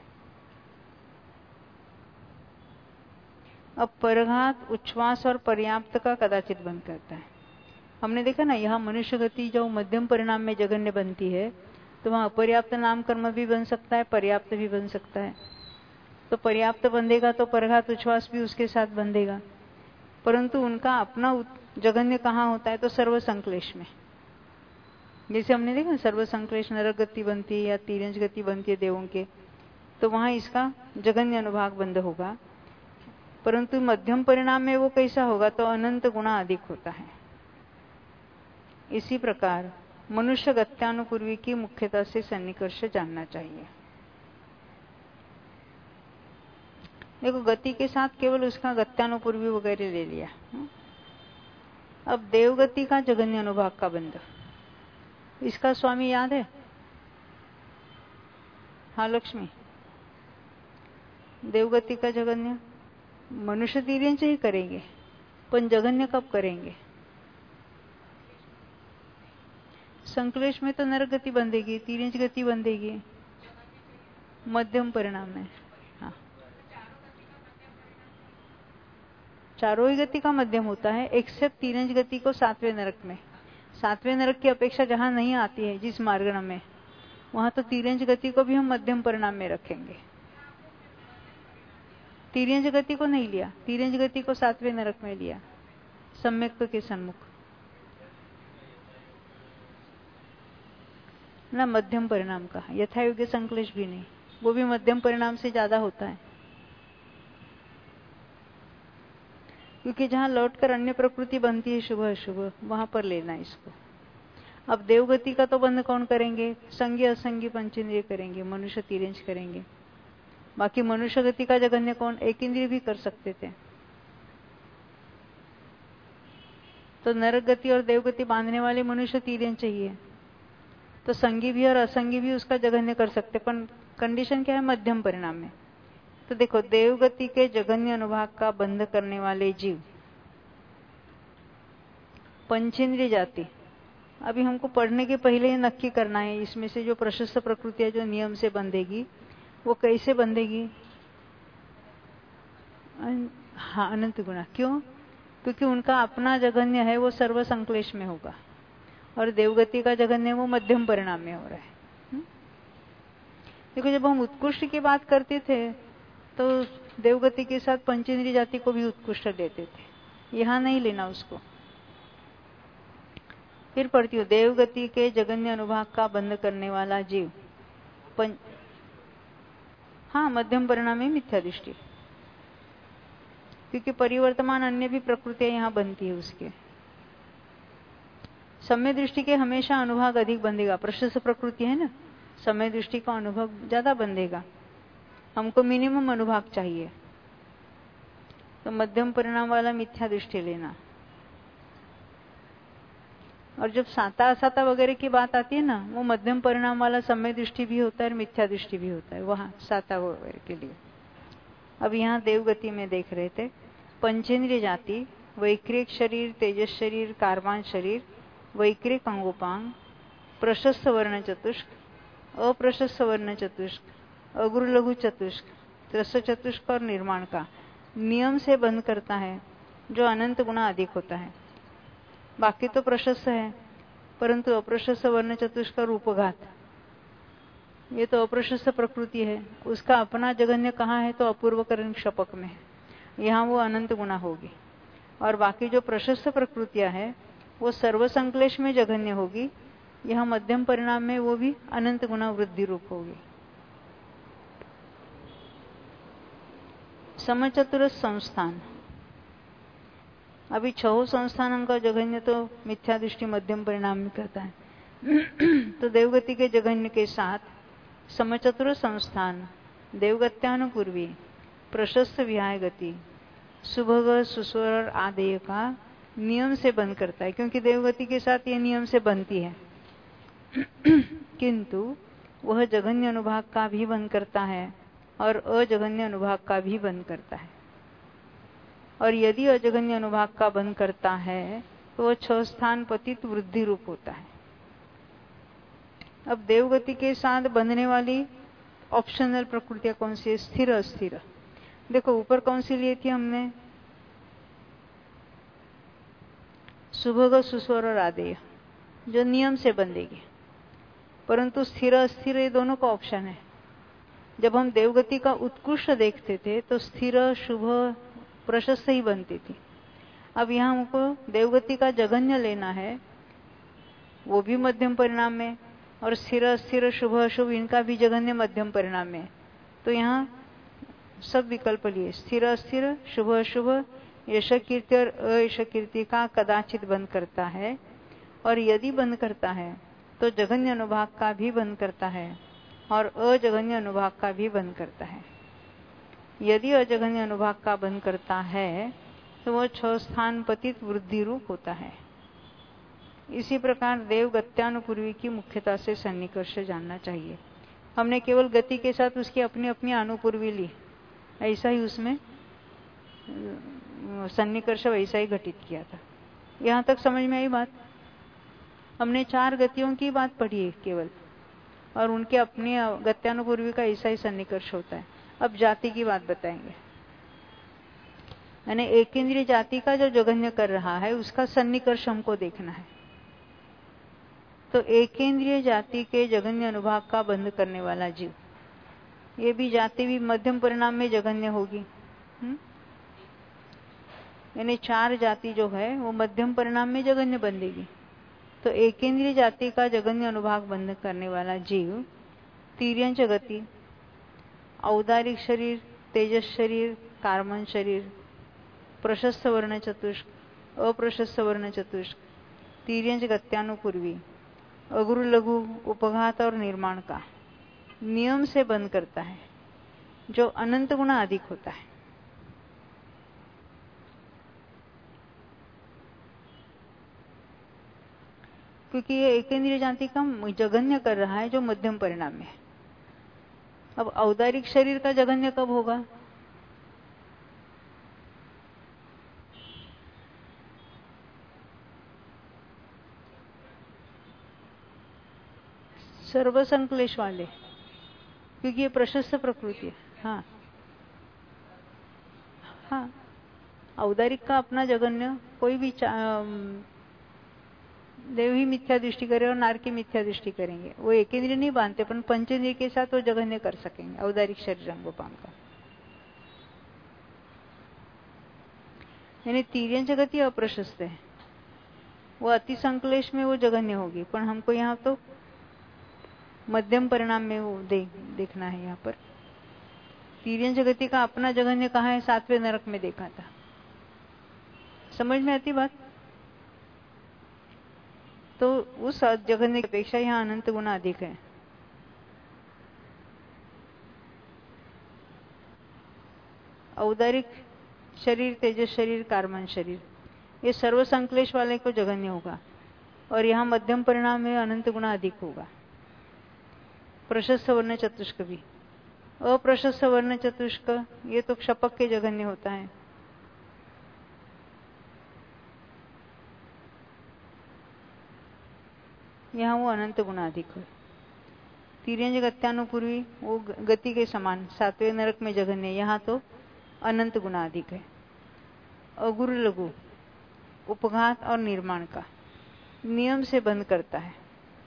Speaker 1: अब परघात, उच्छ्वास और पर्याप्त का कदाचित बंद करता है। हमने देखा ना, यहाँ मनुष्य गति जो मध्यम परिणाम में जघन्य बनती है, तो वहां अपर्याप्त नाम कर्म भी बन सकता है, पर्याप्त भी बन सकता है। तो पर्याप्त बंधेगा तो परघात उच्छ्वास भी उसके साथ बंधेगा, परंतु उनका अपना जघन्य कहाँ होता है? तो सर्व संक्लेश में। जैसे हमने देखा सर्व संक्लेश नरक गति बनती है या तीरंज गति बनती है देवों के, तो वहां इसका जघन्य अनुभाग बंद होगा, परंतु मध्यम परिणाम में वो कैसा होगा? तो अनंत गुना अधिक होता है। इसी प्रकार मनुष्य गत्यानुपूर्वी की मुख्यता से सन्निकर्ष जानना चाहिए। देखो, गति के साथ केवल उसका गत्यानुपूर्वी वगैरह ले लिया। अब देवगति का जघन्य अनुभाग का बंध, इसका स्वामी याद है? हाँ लक्ष्मी, देवगति का जघन्य मनुष्य तीर्यंच ही करेंगे, पर जघन्य कब करेंगे? संक्लेश में तो नरक गति बंधेगी, तीरंज गति बंधेगी मध्यम परिणाम में। हाँ, चारों ही गति का मध्यम होता है, एक्सेप्ट तीरंज गति को सातवें नरक में। सातवें नरक की अपेक्षा जहां नहीं आती है जिस मार्गण में, वहां तो तिर्यंच गति को भी हम मध्यम परिणाम में रखेंगे। तिर्यंच गति को नहीं लिया, तिर्यंच गति को सातवें नरक में लिया, सम्यक के सन्मुख ना, मध्यम परिणाम का। यथायोग्य संक्लेश भी नहीं, वो भी मध्यम परिणाम से ज्यादा होता है, क्योंकि जहां लौटकर अन्य प्रकृति बनती है शुभ अशुभ, वहां पर लेना इसको। अब देवगति का तो बंध कौन करेंगे? संज्ञ असंज्ञ पंचेंद्रिय करेंगे, मनुष्य तिर्यंच करेंगे। बाकी मनुष्य गति का जगन्य कौन? एक इंद्रिय भी कर सकते थे। तो नरक गति और देवगति बांधने वाले मनुष्य तिर्यंच चाहिए, तो संगी भी और असंगी भी उसका जगन्य कर सकते, पर कंडीशन क्या है? मध्यम परिणाम में। तो देखो, देवगति के जगन्य अनुभाग का बंध करने वाले जीव पंचेंद्रिय जाति, अभी हमको पढ़ने के पहले ही नक्की करना है इसमें से जो प्रशस्त प्रकृतियां जो नियम से बंधेगी वो कैसे बंधेगी? हाँ, अनंत गुणा। क्यों? क्योंकि उनका अपना जगन्य है, वो सर्व संक्लेश में होगा, और देवगति का जगन्य वो मध्यम परिणाम में हो रहा है। देखो, जब हम उत्कृष्ट की बात करते थे तो देवगति के साथ पंचेंद्रिय जाति को भी उत्कृष्ट देते थे, यहां नहीं लेना उसको। फिर पढ़ती हूँ, देवगति के जगन्य अनुभाग का बंध करने वाला जीव पंच... हाँ, मध्यम परिणाम में मिथ्या दृष्टि, क्योंकि परिवर्तमान अन्य भी प्रकृतियां यहां बनती है उसके। समय दृष्टि के हमेशा अनुभाग अधिक बंधेगा, प्रशस्त प्रकृति है ना, समय दृष्टि का अनुभव ज्यादा बंधेगा, हमको मिनिमम अनुभाग चाहिए, तो मध्यम परिणाम वाला मिथ्या दृष्टि लेना। और जब साता असाता वगैरह की बात आती है ना, वो मध्यम परिणाम वाला समय दृष्टि भी होता है और मिथ्या दृष्टि भी होता है वहां साता वगैरह के लिए। अब यहाँ देवगति में देख रहे थे, पंचेंद्रिय जाति, वैक्रिक शरीर, तेजस शरीर, कार्बान शरीर, वैक्रिक अंगोपांग, प्रशस्त वर्ण चतुष्क, अप्रशस्त वर्ण चतुष्क, अगुरु लघु चतुष्क, त्रस चतुष्क और निर्माण का नियम से बंद करता है, जो अनंत गुना अधिक होता है। बाकी तो प्रशस्त है, परंतु अप्रशस्त वर्ण चतुष्क का रूपघात, ये तो अप्रशस्त प्रकृति है, उसका अपना जगन्य कहाँ है? तो अपूर्वकरण शपक में है, यहाँ वो अनंत गुना होगी। और बाकी जो प्रशस्त प्रकृतियां है वो सर्व संक्लेश में जगन्य होगी, यहाँ मध्यम परिणाम में वो भी अनंत गुना वृद्धि रूप होगी। समचतुर संस्थान, अभी छह संस्थान का जगन्य तो मिथ्या दृष्टि मध्यम परिणाम में करता है। तो देवगति के जगन्य के साथ समचतुर संस्थान, देवगत्यानुपूर्वी, प्रशस्त विहाय गति, सुभग सुस्वर और आदेय का नियम से बंद करता है, क्योंकि देवगति के साथ ये नियम से बनती है। किंतु वह जगन्य अनुभाग का भी बंद करता है और अजगन्य अनुभाग का भी बंद करता है। और यदि अजगन्य अनुभाग का बंद करता है तो वह छह स्थान पतित वृद्धि रूप होता है। अब देवगति के साथ बंधने वाली ऑप्शनल प्रकृतियां कौन सी है? स्थिर अस्थिर। देखो, ऊपर कौन सी ली थी हमने? सुभग सुस्वर और आदेय, जो नियम से बंधेगी, परंतु स्थिर अस्थिर ये दोनों का ऑप्शन है। जब हम देवगति का उत्कृष्ट देखते थे तो स्थिर शुभ प्रशस्त ही बनती थी। अब यहाँ हमको देवगति का जगन्य लेना है, वो भी मध्यम परिणाम में, और स्थिर अस्थिर शुभ अशुभ इनका भी जगन्य मध्यम परिणाम में। तो यहाँ सब विकल्प लिए, स्थिर अस्थिर शुभ अशुभ, यश कीर्ति और अयश कीर्ति का कदाचित बंद करता है, और यदि बंद करता है तो जगन्य अनुभाग का भी बंद करता है और अजगन्य अनुभाग का भी बंद करता है। यदि अजगन्य अनुभाग का बंद करता है तो वह छह स्थान पतित वृद्धि रूप होता है। इसी प्रकार देवगत्यानुपूर्वी की मुख्यता से सन्निकर्ष जानना चाहिए। हमने केवल गति के साथ उसकी अपनी अपनी अनुपूर्वी ली, ऐसा ही उसमें सन्निकर्ष वैसा ही घटित किया था। यहाँ तक समझ में आई बात? हमने चार गतियों की बात पढ़ी है केवल, और उनके अपने गत्यानुपूर्वी का ऐसा ही सन्निकर्ष होता है। अब जाति की बात बताएंगे, यानी एक इंद्रिय जाति का जो जगन्य कर रहा है उसका सन्निकर्ष हमको देखना है। तो एकेंद्रिय जाति के जघन्य अनुभाग का बंध करने वाला जीव, ये भी जाति भी मध्यम परिणाम में जघन्य होगी। यानी चार जाति जो है वो मध्यम परिणाम में जघन्य बंधेगी। तो एकेंद्रिय जाति का जघन्य अनुभाग बंध करने वाला जीव तिर्यंच गति, औदारिक शरीर, तेजस शरीर, कार्मन शरीर, प्रशस्त वर्ण चतुष्क, अप्रशस्त वर्ण चतुष्क, तिर्यंच गत्यानुपूर्वी, अगुरु लघु, उपघात और निर्माण का नियम से बंद करता है, जो अनंत गुना अधिक होता है। क्योंकि ये एकेंद्रिय जाति का जघन्य कर रहा है जो मध्यम परिणाम में है। अब औदारिक शरीर का जघन्य कब होगा? सर्वसंक्लेश वाले, क्योंकि ये प्रशस्त प्रकृति है। हाँ हाँ, औदारिक का अपना जघन्य, कोई भी देव ही मिथ्या दृष्टि करे और नार की मिथ्या दृष्टि करेंगे, वो एकेंद्रिय नहीं बांधते, पर पंचेंद्रिय के साथ वो जघन्य कर सकेंगे औदारिक शरीर अंगोपांग का। यानी तिर्यंच गति अप्रशस्त है, वो अति संक्लेश में वो जघन्य होगी, पर हमको यहाँ तो मध्यम परिणाम में वो देख देखना है। यहाँ पर तिर्यंच गति का अपना जघन्य कहाँ है? सातवें नरक में देखा था। समझ में आती बात? तो उस जघन्य की अपेक्षा यहाँ अनंत गुना अधिक है। औदारिक शरीर, तेजस शरीर, कार्मन शरीर, ये सर्व संक्लेश वाले को जघन्य होगा, और यहाँ मध्यम परिणाम में अनंत गुना अधिक होगा। प्रशस्त वर्ण चतुष्क भी, अप्रशस्त वर्ण चतुष्क ये तो क्षपक के जघन्य होता है। यहाँ वो अनंत गुना अधिक है। तिर्यंच गत्यानुपूर्वी वो गति के समान सातवें नरक में जघन्य, यहाँ तो अनंत गुना अधिक है। अगुरु लघु, उपघात और निर्माण का नियम से बंद करता है,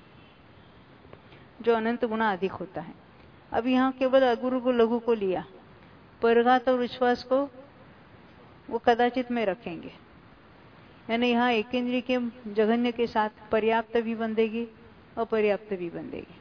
Speaker 1: जो अनंत गुना अधिक होता है। अब यहाँ केवल अगुरु को लघु को लिया, परघात और विश्वास को वो कदाचित में रखेंगे। यानी यहाँ एकेंद्रिय के जघन्य के साथ पर्याप्त भी बंधेगी, अपर्याप्त भी बंधेगी।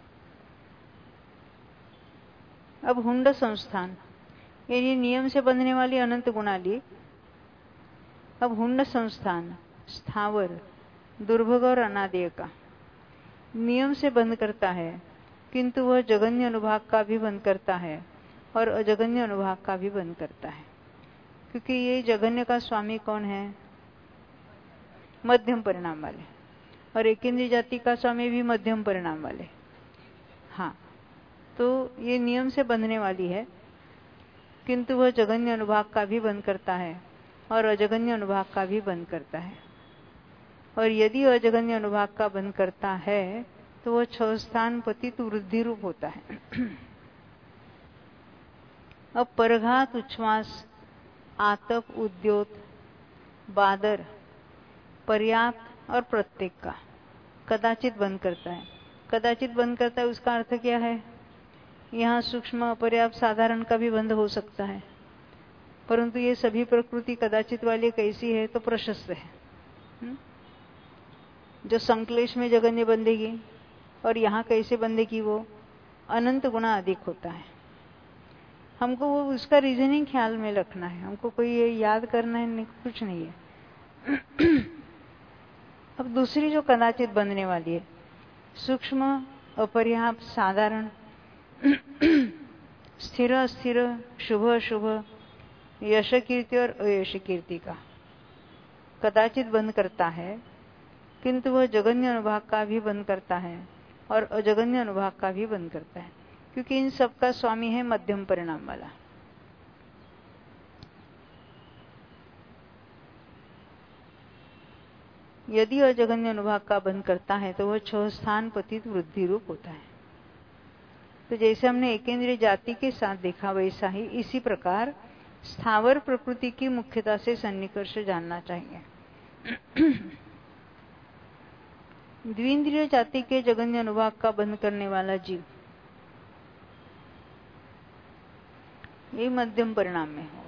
Speaker 1: अब हुंड संस्थान, यानी नियम से बंधने वाली अनंत गुना ली। अब हुंड संस्थान स्थावर, दुर्भोग और अनादेय का नियम से बंद करता है, किंतु वह जघन्य अनुभाग का भी बंद करता है और अजघन्य अनुभाग का भी बंद करता है। क्योंकि ये जघन्य का स्वामी कौन है? मध्यम परिणाम वाले, और एकेंद्रिय जाति का स्वामी भी मध्यम परिणाम वाले। हाँ, तो ये नियम से बंधने वाली है, किंतु वह जघन्य अनुभाग का भी बंद करता है और अजघन्य अनुभाग का भी बंद करता है। और यदि अजघन्य अनुभाग का बंद करता है तो वह छह स्थान पतित वृद्धि रूप होता है। अब परघात, उच्छ्वास, आतप, उद्योत, बादर, पर्याप्त और प्रत्येक का कदाचित बंद करता है। कदाचित बंद करता है, उसका अर्थ क्या है? यहाँ सूक्ष्म, अपर्याप्त, साधारण का भी बंद हो सकता है, परंतु ये सभी प्रकृति कदाचित वाली कैसी है? तो प्रशस्त है। हुँ? जो संक्लेश में जघन्य बंधेगी, और यहाँ कैसे बंधेगी? वो अनंत गुना अधिक होता है। हमको वो उसका रीजनिंग ख्याल में रखना है, हमको कोई ये याद करना है नहीं, कुछ नहीं है। अब दूसरी जो कदाचित बंधने वाली है, सूक्ष्म, अपर्याप्त, साधारण, स्थिर अस्थिर, शुभ अशुभ, यश कीर्ति और अयश कीर्ति का कदाचित बंद करता है, किंतु वह जघन्य अनुभाग का भी बंद करता है और अजघन्य अनुभाग का भी बंद करता है, क्योंकि इन सब का स्वामी है मध्यम परिणाम वाला। यदि अजघन्य अनुभाग का बंद करता है तो वह छह स्थान पतित वृद्धि रूप होता है। तो जैसे हमने एकेंद्रिय जाति के साथ देखा, वैसा ही इसी प्रकार स्थावर प्रकृति की मुख्यता से सन्निकर्ष जानना चाहिए। द्विंद्रिय जाति के जगन्य अनुभाग का बंध करने वाला जीव ये मध्यम परिणाम में हो।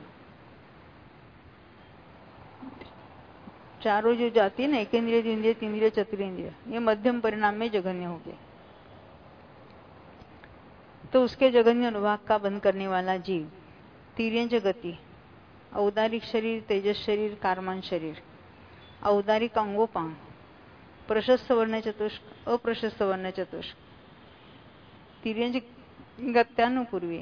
Speaker 1: चारों जो जाति है ना, एक इंद्रिय, द्विंद्रिय, तीन्द्रिय, चतुरेंद्रिय, ये मध्यम परिणाम में जगन्य हो गए। तो उसके जगन्य अनुभाग का बंध करने वाला जीव तीर्यंज गति, औदारिक शरीर, तेजस शरीर, कारमान शरीर, औदारिक अंगोपांग, प्रशस्त वर्ण चतुष्क, अप्रशस्त वर्ण चतुष्क, तिर्यंज गत्यानुपूर्वी,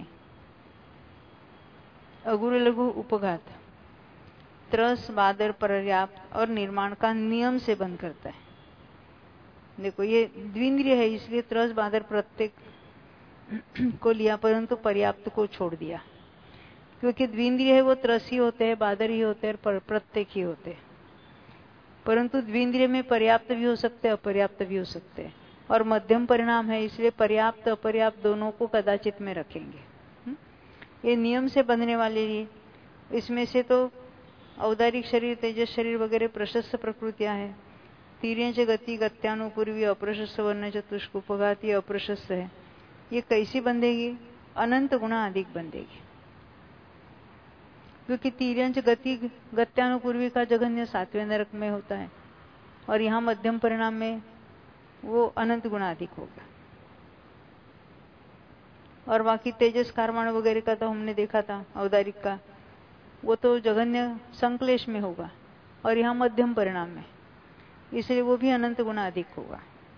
Speaker 1: अगुर लघु उपघात, त्रस, बादर, पर्याप्त और निर्माण का नियम से बंद करता है। देखो ये द्विंद्रिय है, इसलिए त्रस, बादर प्रत्येक को लिया, परंतु पर्याप्त को छोड़ दिया, क्योंकि द्विंद्रिय है वो त्रस ही होते हैं, बादर ही होते हैं, प्रत्येक ही होते हैं। परंतु द्विंद्रिय में पर्याप्त भी हो सकते हैं, अपर्याप्त भी हो सकते हैं, और मध्यम परिणाम है, इसलिए पर्याप्त अपर्याप्त दोनों को कदाचित में रखेंगे। ये नियम से बंधने वाले, इसमें से तो औदारिक शरीर, तेजस शरीर वगैरह प्रशस्त प्रकृतियां हैं। तीर्यंच गति, गत्यानुपूर्वी, अप्रशस्त वर्ण चतुष्क, उपघाती, अप्रशस्त है। ये कैसी बंधेगी? अनंत गुणा अधिक बंधेगी, क्योंकि तीर्यंच गति, गत्यानुपूर्वी का जघन्य सातवें नरक में होता है, और यहाँ मध्यम परिणाम में वो अनंत गुणा अधिक होगा। और बाकी तेजस, कारमाण वगैरह का तो हमने देखा था, औदारिक का, वो तो जघन्य संक्लेश में होगा, और यहाँ मध्यम परिणाम में, इसलिए वो भी अनंत गुणा अधिक होगा।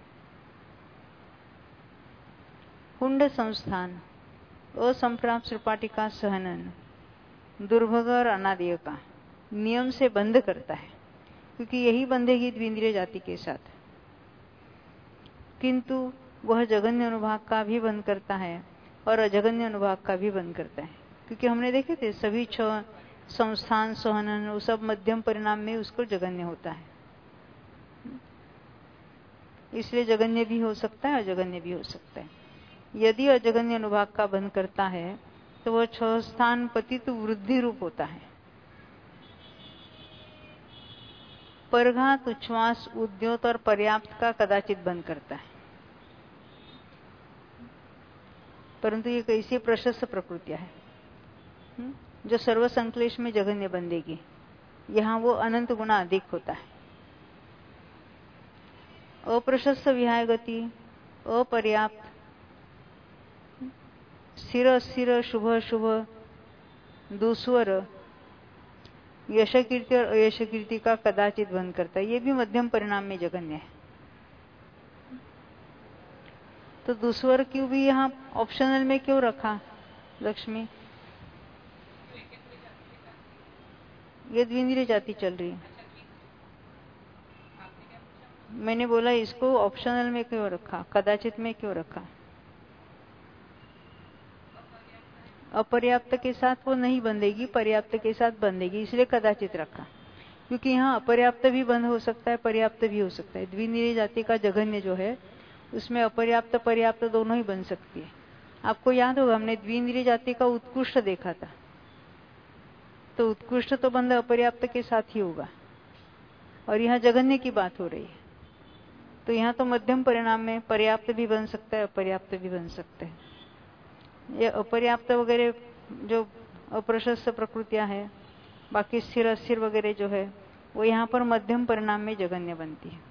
Speaker 1: कुंड संस्थान, असंप्राप्त सृपाटिका सहनन, दुर्भग और अनादेय का नियम से बंध करता है, क्योंकि यही बंधेगी द्विंद्रिय जाति के साथ। किंतु वह जघन्य अनुभाग का भी बंध करता है और अजघन्य अनुभाग का भी बंध करता है, क्योंकि हमने देखे थे सभी छह संस्थान, सहनन, वो सब मध्यम परिणाम में उसको जघन्य होता है, इसलिए जघन्य भी हो सकता है, अजघन्य भी हो सकता है। यदि अजघन्य अनुभाग का बंध करता है तो वह छह स्थान पतित वृद्धि रूप होता है। परघात, उच्छ्वास, उद्योत और पर्याप्त का कदाचित बंद करता है, परंतु ये कैसी प्रशस्त प्रकृतियां है जो सर्व संक्लेश में जघन्य बंधेगी, यहां वो अनंत गुना अधिक होता है। अप्रशस्त विहाय गति, अपर्याप्त, स्थिर अस्थिर, शुभ शुभ, दुस्वर, यश कीर्ति और अयश कीर्ति का कदाचित बंद करता है, ये भी मध्यम परिणाम में जघन्य है। तो दुस्वर क्यों भी यहाँ ऑप्शनल में क्यों रखा लक्ष्मी? ये द्विंद्रिय जाति चल रही है, मैंने बोला इसको ऑप्शनल में क्यों रखा, कदाचित में क्यों रखा? अपर्याप्त के साथ वो नहीं बंधेगी, पर्याप्त के साथ बंधेगी, इसलिए कदाचित रखा, क्योंकि यहाँ अपर्याप्त भी बंद हो सकता है, पर्याप्त भी हो सकता है। द्विंद्रिय जाति का जघन्य जो है उसमें अपर्याप्त पर्याप्त दोनों ही बन सकती है। आपको याद होगा हमने द्विंद्रिय जाति का उत्कृष्ट देखा था, तो उत्कृष्ट तो बंध अपर्याप्त के साथ ही होगा, और यहाँ जघन्य की बात हो रही है, तो यहाँ तो मध्यम परिणाम में पर्याप्त भी बन सकता है, अपर्याप्त भी बन सकते हैं। ये अपर्याप्त वगैरह जो अप्रशस्त प्रकृतियां हैं, बाकी स्थिर अस्थिर वगैरह जो है वो यहाँ पर मध्यम परिणाम में जघन्य बनती है,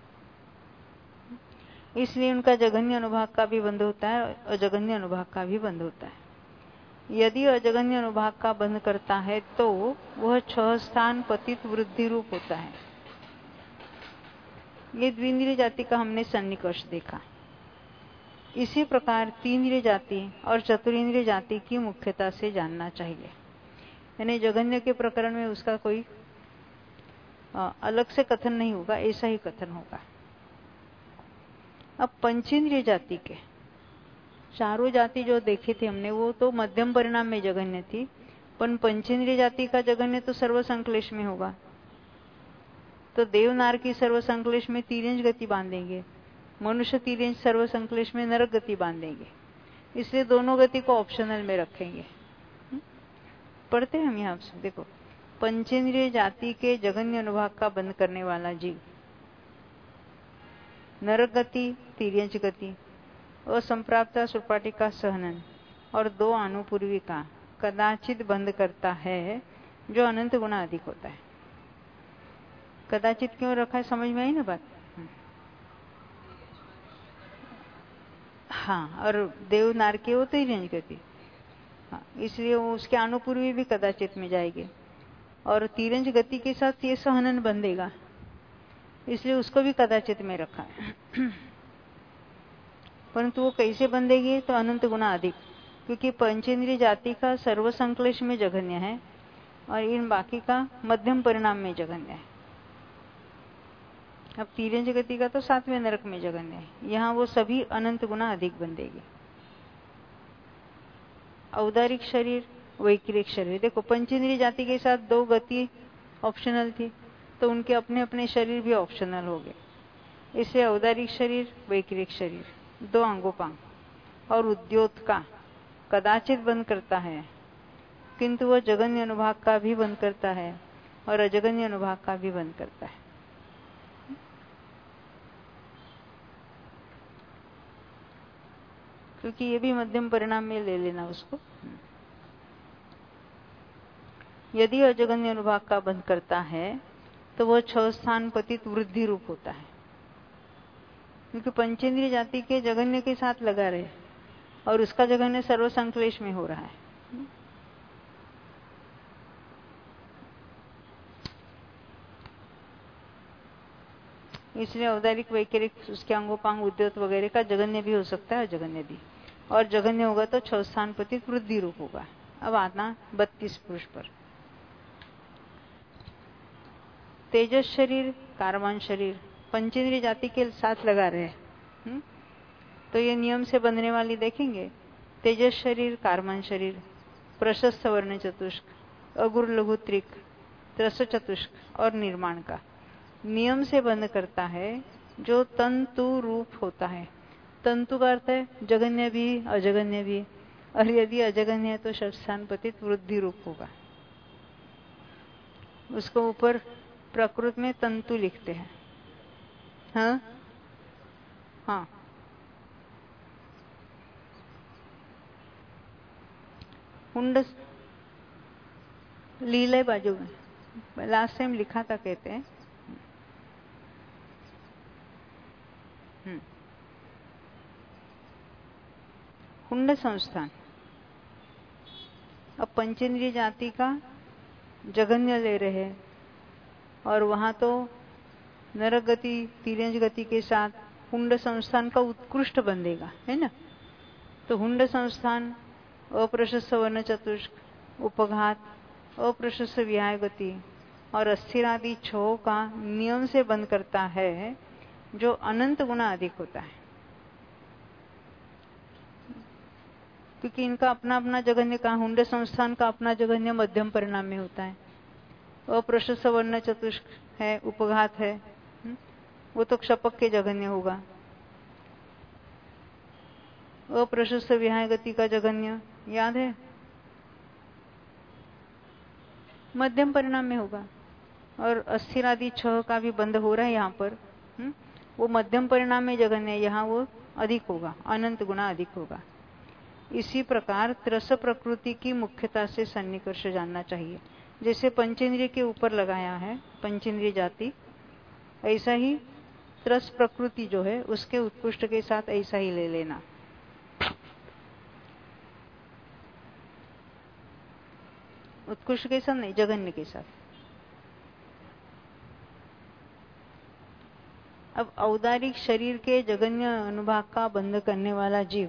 Speaker 1: इसलिए उनका जघन्य अनुभाग का भी बंध होता है, अजघन्य अनुभाग का भी बंध होता है। यदि अजघन्य अनुभाग का बंध करता है तो वह छह स्थान पतित वृद्धि रूप होता है। ये द्विंद्रिय जाति का हमने सन्निकर्ष देखा। इसी प्रकार तीन्द्रिय जाति और चतुरेंद्रिय जाति की मुख्यता से जानना चाहिए, यानी जघन्य के प्रकरण में उसका कोई अलग से कथन नहीं होगा, ऐसा ही कथन होगा। अब पंचेंद्रिय जाति के चारों जाति जो देखी थी हमने वो तो मध्यम परिणाम में जघन्य थी, पर पंचेंद्रिय जाति का जघन्य तो सर्व संक्लेश में होगा, तो देवनार की सर्व संक्लेश में तीर्यंज गति बांधेंगे, मनुष्य तीर्यंज सर्व संक्लेश में नरक गति बांधेंगे, इसलिए दोनों गति को ऑप्शनल में रखेंगे। पढ़ते हैं हम यहाँ से, देखो पंचेंद्रिय जाति के जघन्य अनुभाग का बंद करने वाला जीव नरक गति, तिर्यंच गति, असंप्राप्ता सुरपाटी का सहनन और दो अनुपूर्वी का कदाचित बंद करता है, जो अनंत गुना अधिक होता है। कदाचित क्यों रखा है, समझ में आई ना बात? हाँ, और देव नारकी हो तो ही गति, हाँ, इसलिए वो उसके अनुपूर्वी भी कदाचित में जाएगी और तिरंज गति के साथ ये सहनन बंधेगा, इसलिए उसको भी कदाचित में रखा है। परंतु वो कैसे बंधेगी, तो अनंत गुना अधिक, क्योंकि पंचेंद्रिय जाति का सर्व संक्लेश में जघन्य है और इन बाकी का मध्यम परिणाम में जघन्य है। अब तिरंज गति का तो सातवें नरक में जघन्य है, यहाँ वो सभी अनंत गुना अधिक बंधेगी। औदारिक शरीर, वैक्रिक शरीर, देखो पंचेंद्रिय जाति के साथ दो गति ऑप्शनल थी, तो उनके अपने अपने शरीर भी ऑप्शनल हो गए। इससे औदारिक शरीर, वैक्रिक शरीर, दो अंगोपांग और उद्योत का कदाचित बंद करता है, किंतु वह जगन्य अनुभाग का भी बंद करता है और अजगन्य अनुभाग का भी बंद करता है। क्योंकि ये भी मध्यम परिणाम में ले लेना उसको। यदि अजगन्य अनुभाग का बंद करता है तो वह छह स्थान पतित वृद्धि रूप होता है, क्योंकि पंचेंद्रिय जाति के जगन्य के साथ लगा रहे और उसका जगन्य सर्व संक्लेश में हो रहा है। इसलिए औदारिक, वैक्रिक, उसके अंगोपांग, उद्योत वगैरह का जगन्य भी हो सकता है, अजगन्य भी, और जगन्य होगा तो छह स्थान पतित वृद्धि रूप होगा। अब आना बत्तीस पुरुष पर। तेजस शरीर, कारमान शरीर पंचेंद्रिय जाति के साथ लगा रहे हैं, तो ये नियम से बंधने वाली देखेंगे। तेजस शरीर, कारमान शरीर, प्रशस्त वर्ण चतुष्क, अगुर लघु त्रिक, त्रस चतुष्क और निर्माण का नियम से बंध करता है, जो तंतु रूप होता है। तंतु का अर्थ है जगन्य भी, अजगन्य भी, और यदि अजगन्य है तो षष्ठान पतित वृद्धि रूप होगा। उसको ऊपर प्रकृत में तंतु लिखते हैं। हाँ हाँ, हुंड लीले बाजू में लास्ट टाइम लिखा था, कहते हैं। हुंड संस्थान। अब पंचेंद्रिय जाति का जगन्य ले रहे हैं और वहां तो नरक गति, तिर्यंज गति के साथ हुंड संस्थान का उत्कृष्ट बंधेगा, है ना। तो हुंड संस्थान अप्रशस्त वर्ण चतुष्क, उपघात, अप्रशस्त विहाय गति और अस्थिर आदि छह का नियम से बंद करता है, जो अनंत गुना अधिक होता है, क्योंकि इनका अपना अपना जगन्य का, हुंड संस्थान का अपना जगन्य मध्यम परिणाम में होता है। अप्रशस्त वर्ण चतुष्क है, उपघात है, वो तो क्षपक के जगन्य होगा। अप्रशस्त विहाय गति का जगन्य याद है, मध्यम परिणाम में होगा। और अस्थिर आदि छह का भी बंद हो रहा है यहाँ पर, हुँ? वो मध्यम परिणाम में जगन्य, यहाँ वो अधिक होगा, अनंत गुना अधिक होगा। इसी प्रकार त्रस प्रकृति की मुख्यता से सन्निकर्ष जानना चाहिए। जैसे पंचेंद्रिय के ऊपर लगाया है पंचेंद्रिय जाति, ऐसा ही त्रस प्रकृति जो है उसके उत्कृष्ट के साथ ऐसा ही ले लेना। उत्कृष्ट के साथ नहीं, जगन्य के साथ। अब औदारिक शरीर के जगन्य अनुभाग का बंध करने वाला जीव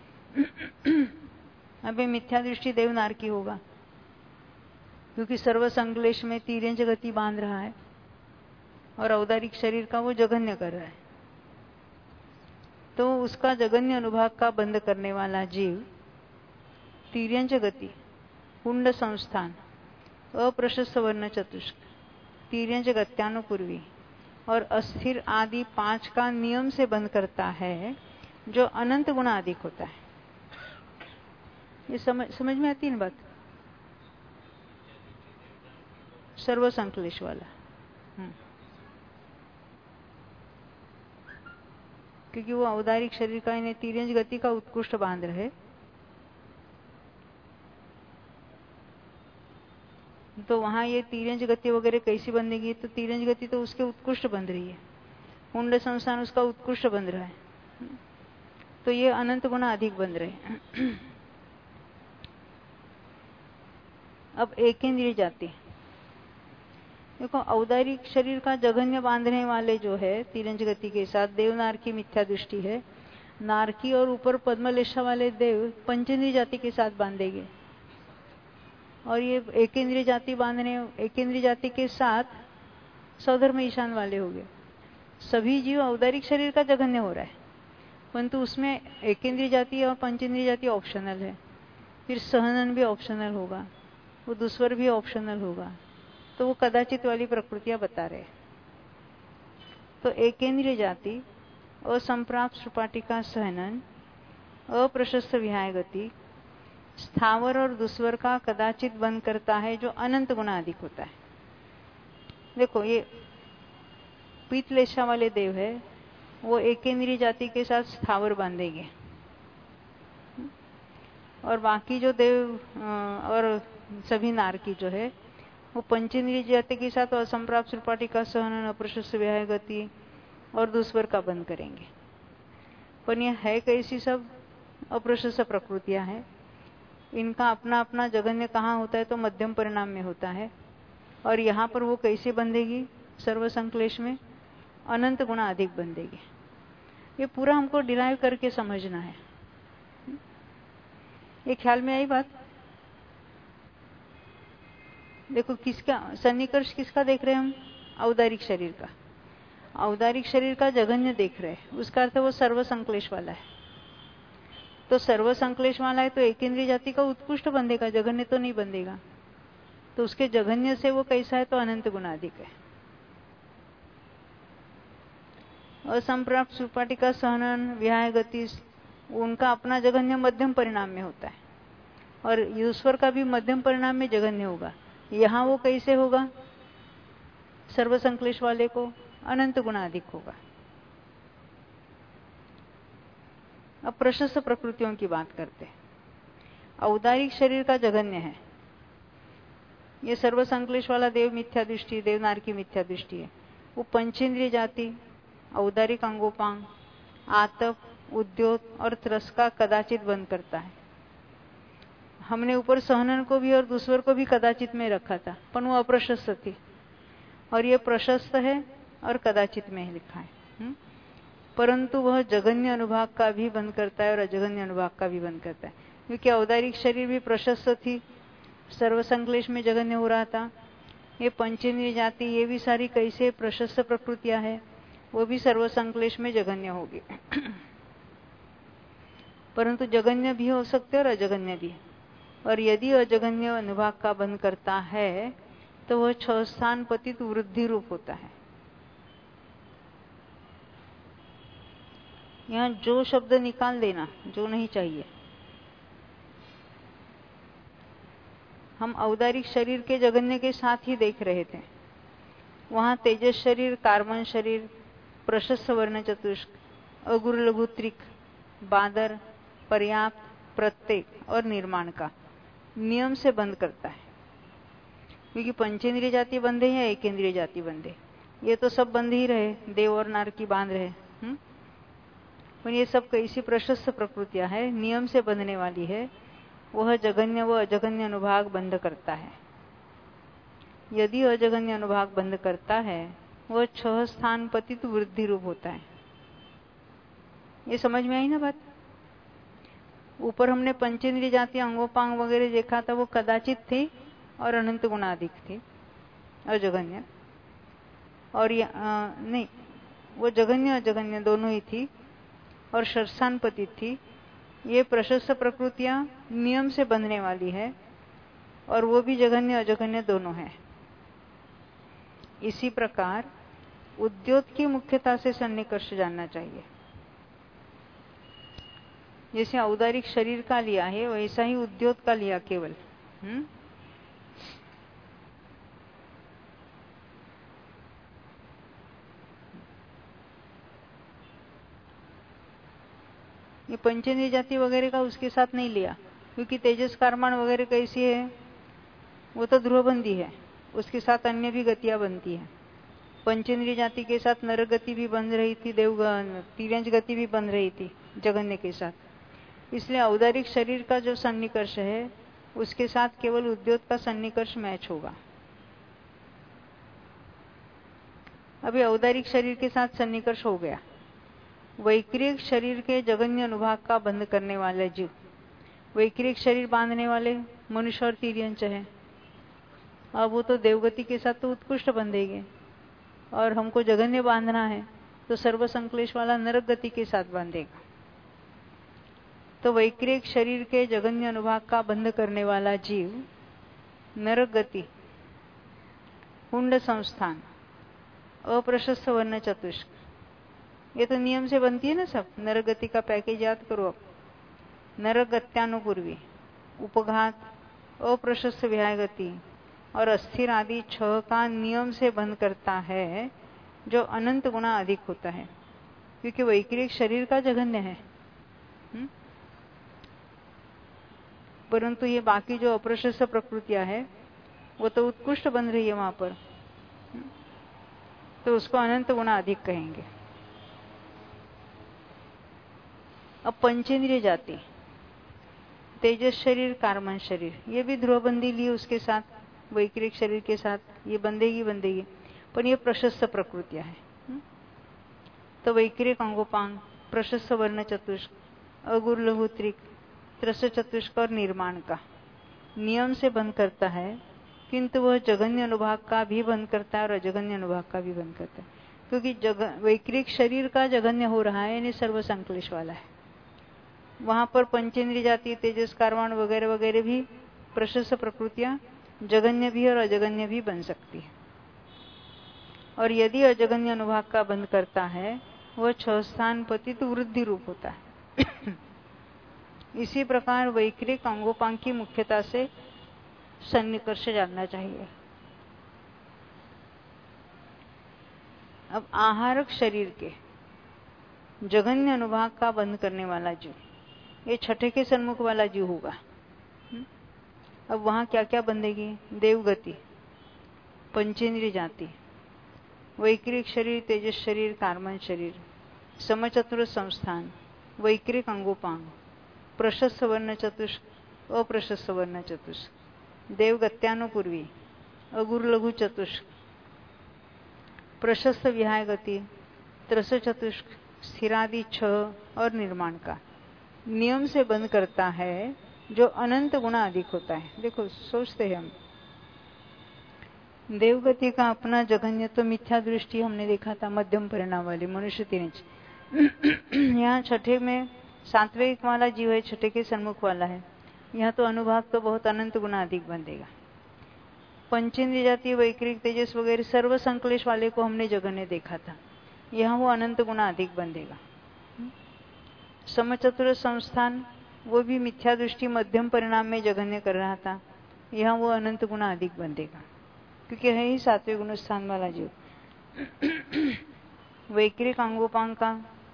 Speaker 1: अभी मिथ्या दृष्टि देवनार की होगा, क्योंकि सर्व संक्लेश में तिर्यंच गति बांध रहा है और औदारिक शरीर का वो जगन्य कर रहा है। तो उसका जगन्य अनुभाग का बंध करने वाला जीव तिर्यंच गति, हुंड संस्थान, अप्रशस्त वर्ण चतुष्क, तिर्यंच गत्यानुपूर्वी और अस्थिर आदि पांच का नियम से बंध करता है, जो अनंत गुना अधिक होता है। ये समझ समझ में आती है ना बात? सर्व संक्लेश वाला। हम्म क्योंकि वो औदारिक शरीर का इन्हें तिर्यंज गति का उत्कृष्ट बांध रहे। तो वहां ये तिर्यंज गति वगैरह कैसी बंधेगी? तो तिर्यंज गति तो उसके उत्कृष्ट बंध रही है, कुंड संस्थान उसका उत्कृष्ट बंध रहा है, तो ये अनंत गुना अधिक बंध रहे। अब एक इंद्रिय जाति, देखो औदारिक शरीर का जघन्य बांधने वाले जो है तिरंज गति के साथ देवनार की मिथ्या दृष्टि है। नारकी और ऊपर पद्मलेशा वाले देव पंचेंद्रिय जाति के साथ बांधेंगे, और ये एक इंद्रिय जाति बांधने एक इंद्रिय जाति के साथ सौधर्म ईशान वाले हो गए। सभी जीव औदारिक शरीर का जघन्य हो रहा है, परंतु उसमें एक इंद्रिय जाति और पंचेंद्रिय जाति ऑप्शनल है। फिर सहनन भी ऑप्शनल होगा, वो दुस्वर भी ऑप्शनल होगा, तो वो कदाचित वाली प्रकृतियां बता रहे। तो एकेंद्रिय जाति, असंप्राप्त सुपाटिका सहनन, अप्रशस्त विहाय गति, स्थावर और दुस्वर का कदाचित बंद करता है, जो अनंत गुना अधिक होता है। देखो ये पीतलेशा वाले देव है, वो एकेंद्रिय जाति के साथ स्थावर बांधेंगे, और बाकी जो देव और सभी नारकी जो है वो पंचेंद्रिय जाति के साथ असंप्राप्त सुपाटिका सहनन, अप्रशस्त विहाय गति और दुस्वर का बंद करेंगे। पर यह है कैसी? सब अप्रशस्त प्रकृतियां हैं, इनका अपना अपना जघन्य कहाँ होता है? तो मध्यम परिणाम में होता है। और यहाँ पर वो कैसे बंधेगी? सर्व संक्लेश में अनंत गुना अधिक बंधेगी। ये पूरा हमको डिराइव करके समझना है। ये ख्याल में आई बात? देखो किसका सन्निकर्ष किसका देख रहे हैं हम? औदारिक शरीर का। औदारिक शरीर का जघन्य देख रहे हैं, उसका अर्थ वो सर्व संक्लेश वाला है। तो सर्व संक्लेश वाला है तो एक इंद्रिय जाति का उत्कृष्ट बंधेगा, जघन्य तो नहीं बंधेगा। तो उसके जघन्य से वो कैसा है? तो अनंत गुना अधिक है। असंप्राप्त सुपाटिका सहनन, विहाय गति, उनका अपना जघन्य मध्यम परिणाम में होता है, और ईश्वर का भी मध्यम परिणाम में जघन्य होगा। यहां वो कैसे होगा? सर्व संक्लेश वाले को अनंत गुना अधिक होगा। अब प्रशस्त प्रकृतियों की बात करते हैं। औदारिक शरीर का जघन्य है, ये सर्व संक्लेश वाला देव मिथ्या दृष्टि, देवनार की मिथ्या दृष्टि है। वो पंचेंद्रिय जाति, औदारिक अंगोपांग, आतप, उद्योत और त्रस का कदाचित बंद करता है। हमने ऊपर सहनन को भी और दुस्वर को भी कदाचित में रखा था, पर वो अप्रशस्त थी, और ये प्रशस्त है और कदाचित में लिखा है। हुँ? परंतु वह जघन्य अनुभाग का भी बंद करता है और अजघन्य अनुभाग का भी बंद करता है, क्योंकि औदारिक शरीर भी प्रशस्त थी, सर्व संक्लेश में जघन्य हो रहा था। ये पंचेंद्रिय जाति, ये भी सारी कैसे प्रशस्त प्रकृतियां है, वो भी सर्व संक्लेश में जघन्य होगी। परंतु जघन्य भी हो सकते और अजघन्य भी। और यदि अजघन्य अनुभाग का बंद करता है तो वह छह स्थान पतित वृद्धि रूप होता है। यहां जो शब्द निकाल देना, जो नहीं चाहिए। हम औदारिक शरीर के जघन्य के साथ ही देख रहे थे। वहां तेजस शरीर, कार्बन शरीर, प्रशस्त वर्ण चतुष्क, अगुर लघुत्रिक, बादर, पर्याप्त, प्रत्येक और निर्माण का नियम से बंद करता है। क्योंकि पंचेंद्रिय जाति बंधे या एक इंद्रिय जाति बंधे, ये तो सब बंध ही रहे, देव और नार की बांध रहे। हुँ? पर ये सब कैसी प्रशस्त प्रकृतियां है, नियम से बंधने वाली है, वह जघन्य व अजघन्य अनुभाग बंध करता है। यदि अजघन्य अनुभाग बंद करता है, वह छह स्थान पतित वृद्धि रूप होता है। ये समझ में आई ना बात? ऊपर हमने पंचेंद्रिय जाति, अंगोपांग वगैरह देखा था, वो कदाचित थी और अनंत गुना अधिक थी, अजघन्य। और ये आ, नहीं, वो जघन्य अजघन्य दोनों ही थी और शर्षान पतित थी। ये प्रशस्त प्रकृतियां नियम से बंधने वाली है, और वो भी जघन्य अजघन्य दोनों है। इसी प्रकार उद्योत की मुख्यता से सन्निकर्ष जानना चाहिए। जैसे औदारिक शरीर का लिया है, वैसा ही उद्योत का लिया केवल। हुँ? ये पंचेंद्रिय जाति वगैरह का उसके साथ नहीं लिया, क्योंकि तेजस कारमान वगैरह कैसी है, वो तो ध्रुवबंदी है, उसके साथ अन्य भी गतियां बनती है। पंचेंद्रिय जाति के साथ नरक गति भी बन रही थी, देवगन तिर्यंज गति भी बन रही थी जगन्य के साथ। इसलिए औदारिक शरीर का जो सन्निकर्ष है उसके साथ केवल उद्योत का सन्निकर्ष मैच होगा। अभी औदारिक शरीर के साथ सन्निकर्ष हो गया। वैक्रिक शरीर के जगन्य अनुभाग का बंध करने वाले जीव, वैक्रिक शरीर बांधने वाले मनुष्य और तिर्यंच है। अब वो तो देवगति के साथ तो उत्कृष्ट बंधेंगे, और हमको जगन्य बांधना है तो सर्व संक्लेश वाला नरक गति के साथ बांधेगा। तो वैक्रिक शरीर के जगन्य अनुभाग का बंध करने वाला जीव नरक गति, कुंड संस्थान, अप्रशस्त वर्ण चतुष्क, ये तो नियम से बनती है ना सब। नरक गति का पैकेज याद करो अब। नरक गत्यानुपूर्वी, उपघात, अप्रशस्त विहाय गति और अस्थिर आदि छह का नियम से बंध करता है, जो अनंत गुना अधिक होता है, क्योंकि वैक्रिक शरीर का जघन्य है। हुँ? परंतु ये बाकी जो अप्रशस्त प्रकृतियां है वो तो उत्कृष्ट बन रही है वहां पर, तो उसको अनंत गुना अधिक कहेंगे। अब पंचेंद्रिय जाति, तेजस शरीर, कारमन शरीर, ये भी ध्रुवबंदी ली उसके साथ, वैक्रिक शरीर के साथ ये बंधेगी बंधेगी, पर ये प्रशस्त प्रकृतियां है। तो वैक्रिक अंगोपांग, प्रशस्त वर्ण चतुष्क, अगुर लघु त्रिक, त्रस चतुष्क और निर्माण का नियम से बंद करता है, किंतु वह जगन्य अनुभाग का भी बंद करता है और अजगन्य अनुभाग का भी बंद करता है, क्योंकि जग वैक्रिक शरीर का जगन्य हो रहा है, यानी सर्व संक्लेश वाला है। वहां पर पंचेंद्रिय जाति, तेजस कारवाण वगैरह वगैरह भी प्रशस्त प्रकृतियां जगन्य भी और अजगन्य भी बन सकती है। और यदि अजगन्य अनुभाग का बंद करता है, वह छह स्थान पतित वृद्धि रूप होता है। इसी प्रकार वैक्रिक अंगोपांग की मुख्यता से सन्निकर्ष जानना चाहिए। अब आहारक शरीर के जगन्य अनुभाग का बंद करने वाला जीव, ये छठे के सन्मुख वाला जीव होगा। अब वहां क्या क्या बंधेगी? देवगति, पंचेंद्रिय जाति, वैक्रिक शरीर, तेजस शरीर, कारमन शरीर, समचतुर संस्थान, वैक्रिक अंगोपांग, प्रशस्त वर्ण चतुष्क, अप्रशस्त वर्ण चतुष्क, देवगत्यानुपूर्वी, अगुर लघु चतुष्क, प्रशस्त विहाय गति, त्रस चतुष्क, स्थिरादि छह और निर्माण का नियम से बंद करता है, जो अनंत गुना अधिक होता है। देखो सोचते हैं हम, देवगति का अपना जघन्य तो मिथ्या दृष्टि हमने देखा था, मध्यम परिणाम वाली मनुष्य तिरंज। यहाँ छठे में सातवें वाला जीव है, छठे के सन्मुख वाला है, यहाँ तो अनुभाग तो बहुत अनंत गुना अधिक बंधेगा। पंचेंद्रिय जाति, वैक्रिक, तेजस वगैरह सर्व संक्लेश वाले को हमने जघन्य देखा था, यहाँ वो अनंत गुना अधिक बंधेगा। समचतुर संस्थान, वो भी मिथ्या दृष्टि मध्यम परिणाम में जघन्य कर रहा था, यहाँ वो अनंत गुना अधिक बंधेगा, क्योंकि है ही सातवें गुण स्थान वाला जीव। वैक्रिक अंगोपांग का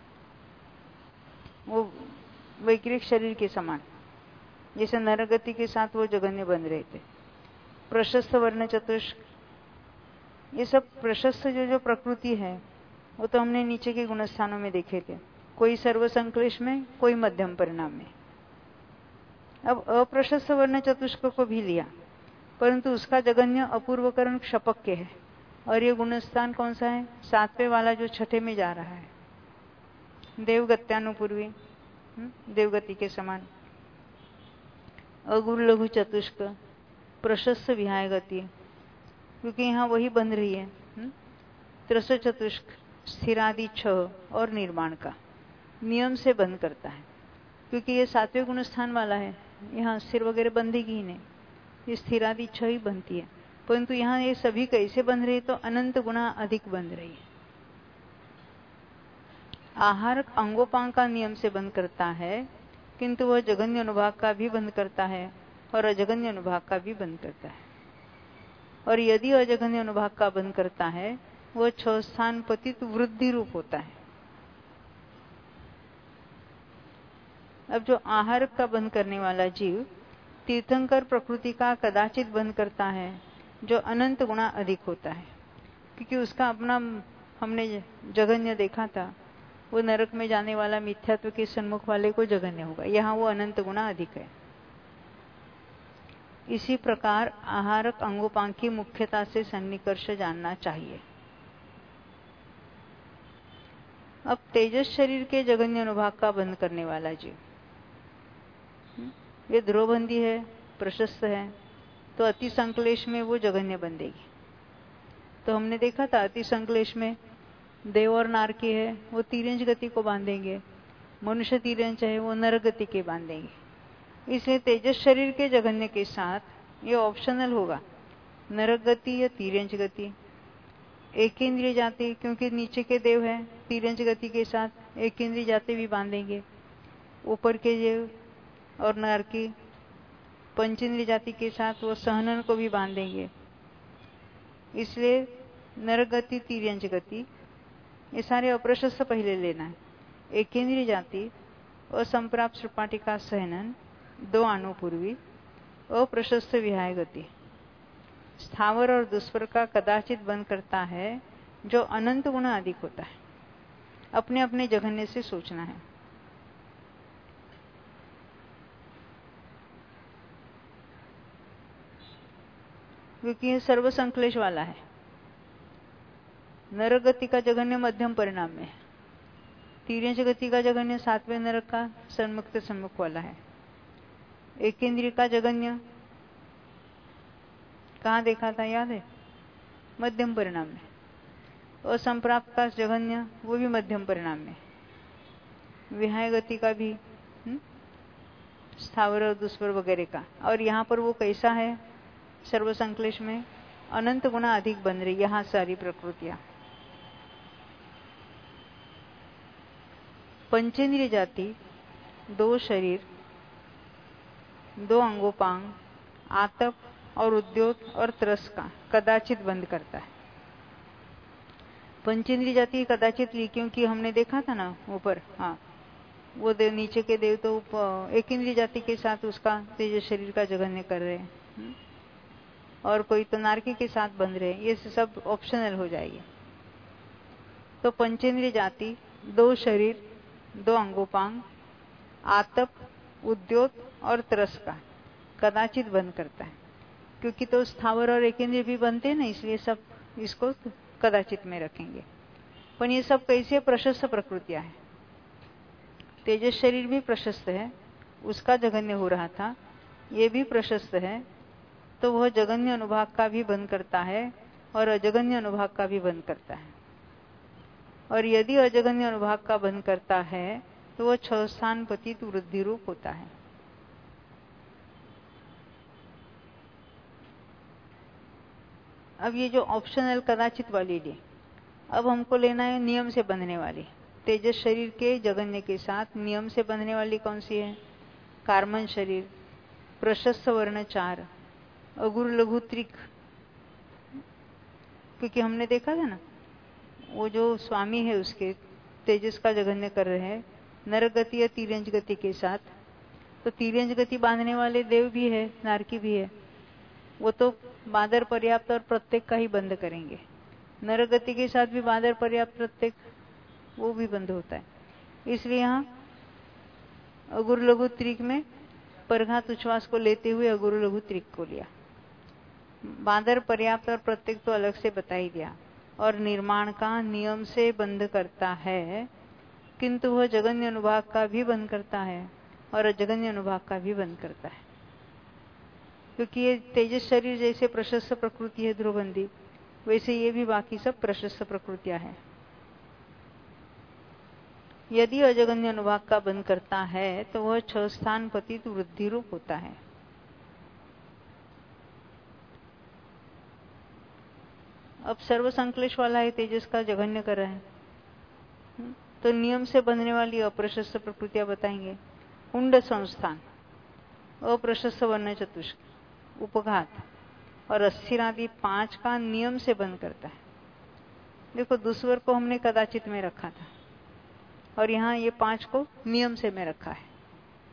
Speaker 1: वो वैक्रिक शरीर के समान, जैसे नरगति के साथ वो जघन्य बन रहे थे। प्रशस्त वर्ण चतुष्क, ये सब प्रशस्त जो जो प्रकृति है वो तो हमने नीचे के गुणस्थानों में देखे थे, कोई सर्व संक्लेश में, कोई मध्यम परिणाम में। अब अप्रशस्त वर्ण चतुष्क को भी लिया, परंतु उसका जगन्य अपूर्वकरण क्षपक के है, और ये गुणस्थान कौन सा है? सातवें वाला जो छठे में जा रहा है, देवगत्यानुपूर्वी, देवगति के समान, अगुर लघु चतुष्क, प्रशस्त विहाय गति, क्योंकि यहाँ वही बन रही है। त्रस चतुष्क, स्थिरादि छह और निर्माण का नियम से बंद करता है, क्योंकि ये सातवें गुण स्थान वाला है, यहाँ स्थिर वगैरह बंधेगी ही नहीं, ये स्थिरादि छह ही बनती है। परंतु यहाँ ये सभी कैसे बंध रही है? तो अनंत गुना अधिक बंध रही है। आहार अंगोपांग का नियम से बंद करता है, किंतु वह जगन्य अनुभाग का भी बंद करता है और अजगन्य अनुभाग का भी बंद करता है। और यदि अजगन्य अनुभाग का बंद करता है, वह छह स्थान पतित वृद्धि रूप होता है। अब जो आहार का बंध करने वाला जीव तीर्थंकर प्रकृति का कदाचित बंध करता है, जो अनंत गुणा अधिक होता है, क्योंकि उसका अपना हमने जघन्य देखा था, वो नरक में जाने वाला मिथ्यात्व के सन्मुख वाले को जघन्य होगा, यहाँ वो अनंत गुणा अधिक है। इसी प्रकार आहारक अंगोपांग की मुख्यता से सन्निकर्ष जानना चाहिए। अब तेजस शरीर के जघन्य अनुभाग का बंध करने वाला जीव, ये ध्रुवबंदी है, प्रशस्त है, तो अति संक्लेश में वो जघन्य बंधेगी। तो हमने देखा था अति संक्लेश में देव और नारकी है, वो तीरंज गति को बांधेंगे, मनुष्य तीरंज है वो नर गति के बांधेंगे। इसलिए तेजस शरीर के जघन्य के साथ ये ऑप्शनल होगा, नरक गति या तीरंज गति। एक इंद्रिय जाति, क्योंकि नीचे के देव है, तीरंज गति के साथ एक इंद्रिय जाति भी बांधेंगे। ऊपर के देव और नारकी पंचेंद्रिय जाति के साथ वो सहनन को भी बांधेंगे। इसलिए नरक गति, तीर्यंज गति, ये सारे अप्रशस्त पहले लेना है। एकेंद्रिय जाति और संप्राप्त सृपाटिका सहनन, दो अनुपूर्वी, अप्रशस्त विहाय गति, स्थावर और दुष्पर का कदाचित बंद करता है, जो अनंत गुना अधिक होता है। अपने अपने जघन्य से सोचना है। क्योंकि ये सर्व संक्लेश वाला है। नरक गति का जघन्य मध्यम परिणाम में है, तीर्यंश गति का जघन्य सातवें नरक का सन्मुक्त सम्मुख वाला है। एक इंद्रिय का जघन्य कहाँ देखा था, याद है? मध्यम परिणाम में। और संप्राप्त का जघन्य वो भी मध्यम परिणाम में। विहाय गति का भी हुँ? स्थावर और दुष्पर वगैरह का। और यहाँ पर वो कैसा है? सर्व संक्लेश में अनंत गुना अधिक बन रही यहाँ सारी प्रकृतियां। पंचेंद्रिय जाति, दो शरीर, दो अंगोपांग, आतप और उद्योत और त्रस का कदाचित बंद करता है। पंचेंद्रिय जाति कदाचित ली, क्योंकि हमने देखा था ना ऊपर, हाँ, वो देव नीचे के देव तो एक इंद्रिय जाति के साथ उसका तेज शरीर का जघन्य कर रहे हैं, और कोई तो नारकी के साथ बंध रहे हैं। ये सब ऑप्शनल हो जाएगी। तो पंचेंद्रिय जाति, दो शरीर, दो अंगोपांग, आतप, उद्योत और त्रस का कदाचित बंद करता है, क्योंकि तो स्थावर और एकेंद्रिय भी बनते हैं ना, इसलिए सब इसको कदाचित में रखेंगे। पर ये सब कैसे? प्रशस्त प्रकृतियां हैं। तेजस शरीर भी प्रशस्त है, उसका जघन्य हो रहा था, ये भी प्रशस्त है, तो वह जघन्य अनुभाग का भी बंद करता है और अजघन्य अनुभाग का भी बंद करता है। और यदि अजघन्य अनुभाग का बंद करता है तो वह छह स्थान पतित वृद्धि रूप होता है। अब ये जो ऑप्शनल कदाचित वाली ली, अब हमको लेना है नियम से बंधने वाली। तेजस शरीर के जघन्य के साथ नियम से बंधने वाली कौन सी है? कार्मन शरीर, प्रशस्त वर्ण चार, अगुर लघु त्रिक। क्योंकि हमने देखा था ना, वो जो स्वामी है उसके तेजस का जघन्य कर रहे हैं नरक गति या तीरंज गति के साथ। तो तीरंज गति बांधने वाले देव भी है, नारकी भी है, वो तो बादर पर्याप्त और प्रत्येक का ही बंद करेंगे। नरक गति के साथ भी बादर पर्याप्त प्रत्येक वो भी बंद होता है। इसलिए यहाँ अगुर लघु त्रिक में परघात उच्छ्वास को लेते हुए अगुर लघु त्रिक को लिया। बादर पर्याप्त और प्रत्येक तो अलग से बता ही दिया। और निर्माण का नियम से बंद करता है, किंतु वह जघन्य अनुभाग का भी बंद करता है और अजघन्य अनुभाग का भी बंद करता है। क्योंकि ये तेजस शरीर जैसे प्रशस्त प्रकृति है ध्रुवबंदी, वैसे ये भी बाकी सब प्रशस्त प्रकृतियां हैं। यदि अजघन्य अनुभाग का बंद करता है तो वह छह स्थान पतित वृद्धि रूप होता है। अब सर्व संक्लेश वाला है, तेजस का जघन्य कर रहा है, तो नियम से बंधने वाली अप्रशस्त प्रकृतियां बताएंगे। कुंड संस्थान, अप्रशस्त वर्ण चतुष्क, उपघात और अस्थिरादि पांच का नियम से बंद करता है। देखो दुस्वर को हमने कदाचित में रखा था और यहाँ ये पांच को नियम से में रखा है।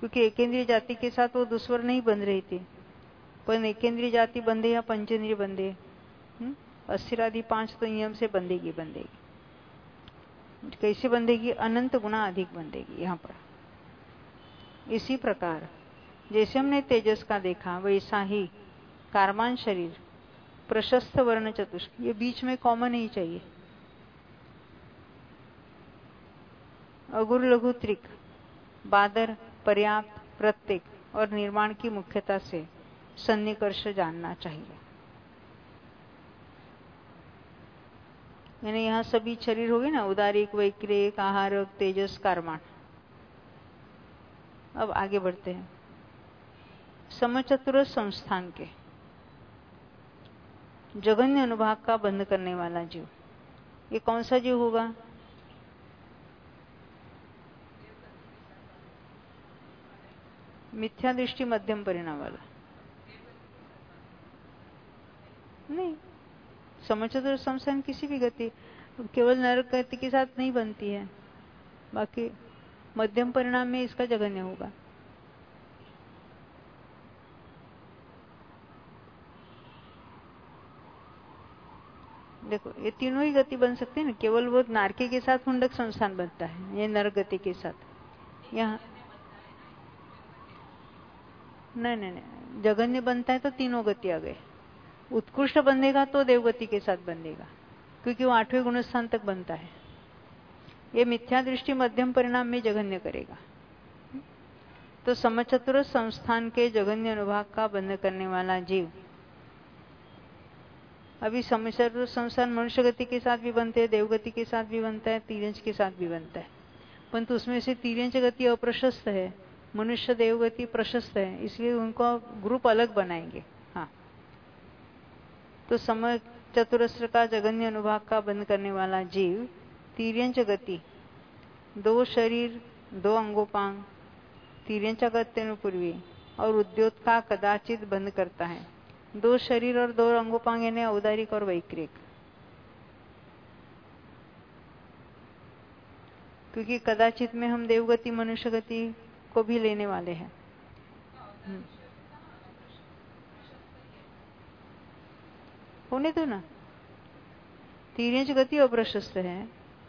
Speaker 1: क्योंकि एकेंद्रीय जाति के साथ वो दुस्वर नहीं बंध रही थी, पर एकेंद्रीय जाति बंधे या पंचेंद्रीय बंधे, अस्थिरादि पांच तो नियम से बंधेगी बंधेगी कैसे बंधेगी? अनंत गुना अधिक बंधेगी यहां पर। इसी प्रकार जैसे हमने तेजस का देखा, वैसा ही कार्मान शरीर, प्रशस्त वर्ण चतुष्क, ये बीच में कॉमन ही चाहिए। अगुर लघु त्रिक, बादर, पर्याप्त, प्रत्येक और निर्माण की मुख्यता से सन्निकर्ष जानना चाहिए। यानी यहां सभी शरीर हो गए ना, उदारिक, वैक्रिक, आहारक, तेजस, कार्मान। अब आगे बढ़ते हैं। समचतुर संस्थान के जगन्य अनुभाग का बंध करने वाला जीव, ये कौन सा जीव होगा? मिथ्या दृष्टि मध्यम परिणाम वाला नहीं। समचतुर संस्थान किसी भी गति, केवल नरक गति के साथ नहीं बनती है, बाकी मध्यम परिणाम में इसका जगन्य होगा। देखो ये तीनों ही गति बन सकते हैं ना, केवल वो नारकी के साथ मुंडक संस्थान बनता है, ये नरक गति के साथ। यहाँ नहीं नहीं नहीं, जगन्य बनता है तो तीनों गति आ गए। उत्कृष्ट बंधेगा तो देवगति के साथ बंधेगा, क्योंकि वो आठवें गुण स्थान तक बनता है। ये मिथ्या दृष्टि मध्यम परिणाम में जगन्य करेगा। तो समचतुर संस्थान के जगन्य अनुभाग का बंध करने वाला जीव, अभी समचतुर संस्थान मनुष्य गति के साथ भी बनते हैं, देवगति के साथ भी बनता है, तीर्यंश के साथ भी बनता है, परंतु उसमें से तीर्यंश गति अप्रशस्त है, मनुष्य देवगति प्रशस्त है, इसलिए उनको ग्रुप अलग बनाएंगे। हाँ, तो समचतुरस्र का जगन्य अनुभाग का बंध करने वाला जीव तीर्यंश गति, दो शरीर, दो अंगोपांग, तीर्यंचागत्यनुपूर्वी और उद्योत का कदाचित बंद करता है। दो शरीर और दो अंगोपांग यानी औदारिक और वैक्रिक, क्योंकि कदाचित में हम देवगति मनुष्य गति को भी लेने वाले हैं। होने दो ना, तीर्यंश गति अप्रशस्त है,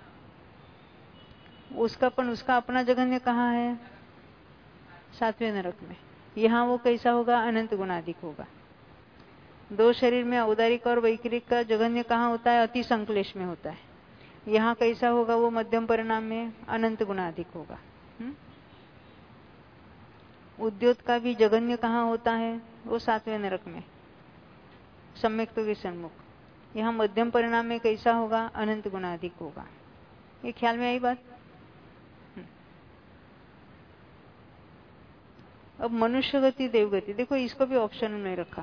Speaker 1: उसका पण उसका अपना जगन्य कहाँ है? सातवें नरक में। यहां वो कैसा होगा? अनंत गुणाधिक होगा। दो शरीर में औदारिक और वैक्रिक का जगन्य कहाँ होता है? अति संक्लेश में होता है। यहां कैसा होगा? वो मध्यम परिणाम में अनंत गुणाधिक होगा। हुँ? उद्योत का भी जगन्य कहाँ होता है? वो सातवें नरक में, सम्यक तो के सन्मुख। यहां मध्यम परिणाम में कैसा होगा? अनंत गुणाधिक होगा। ये ख्याल में आई बात? अब मनुष्य गति, देवगति, देखो इसको भी ऑप्शन में रखा।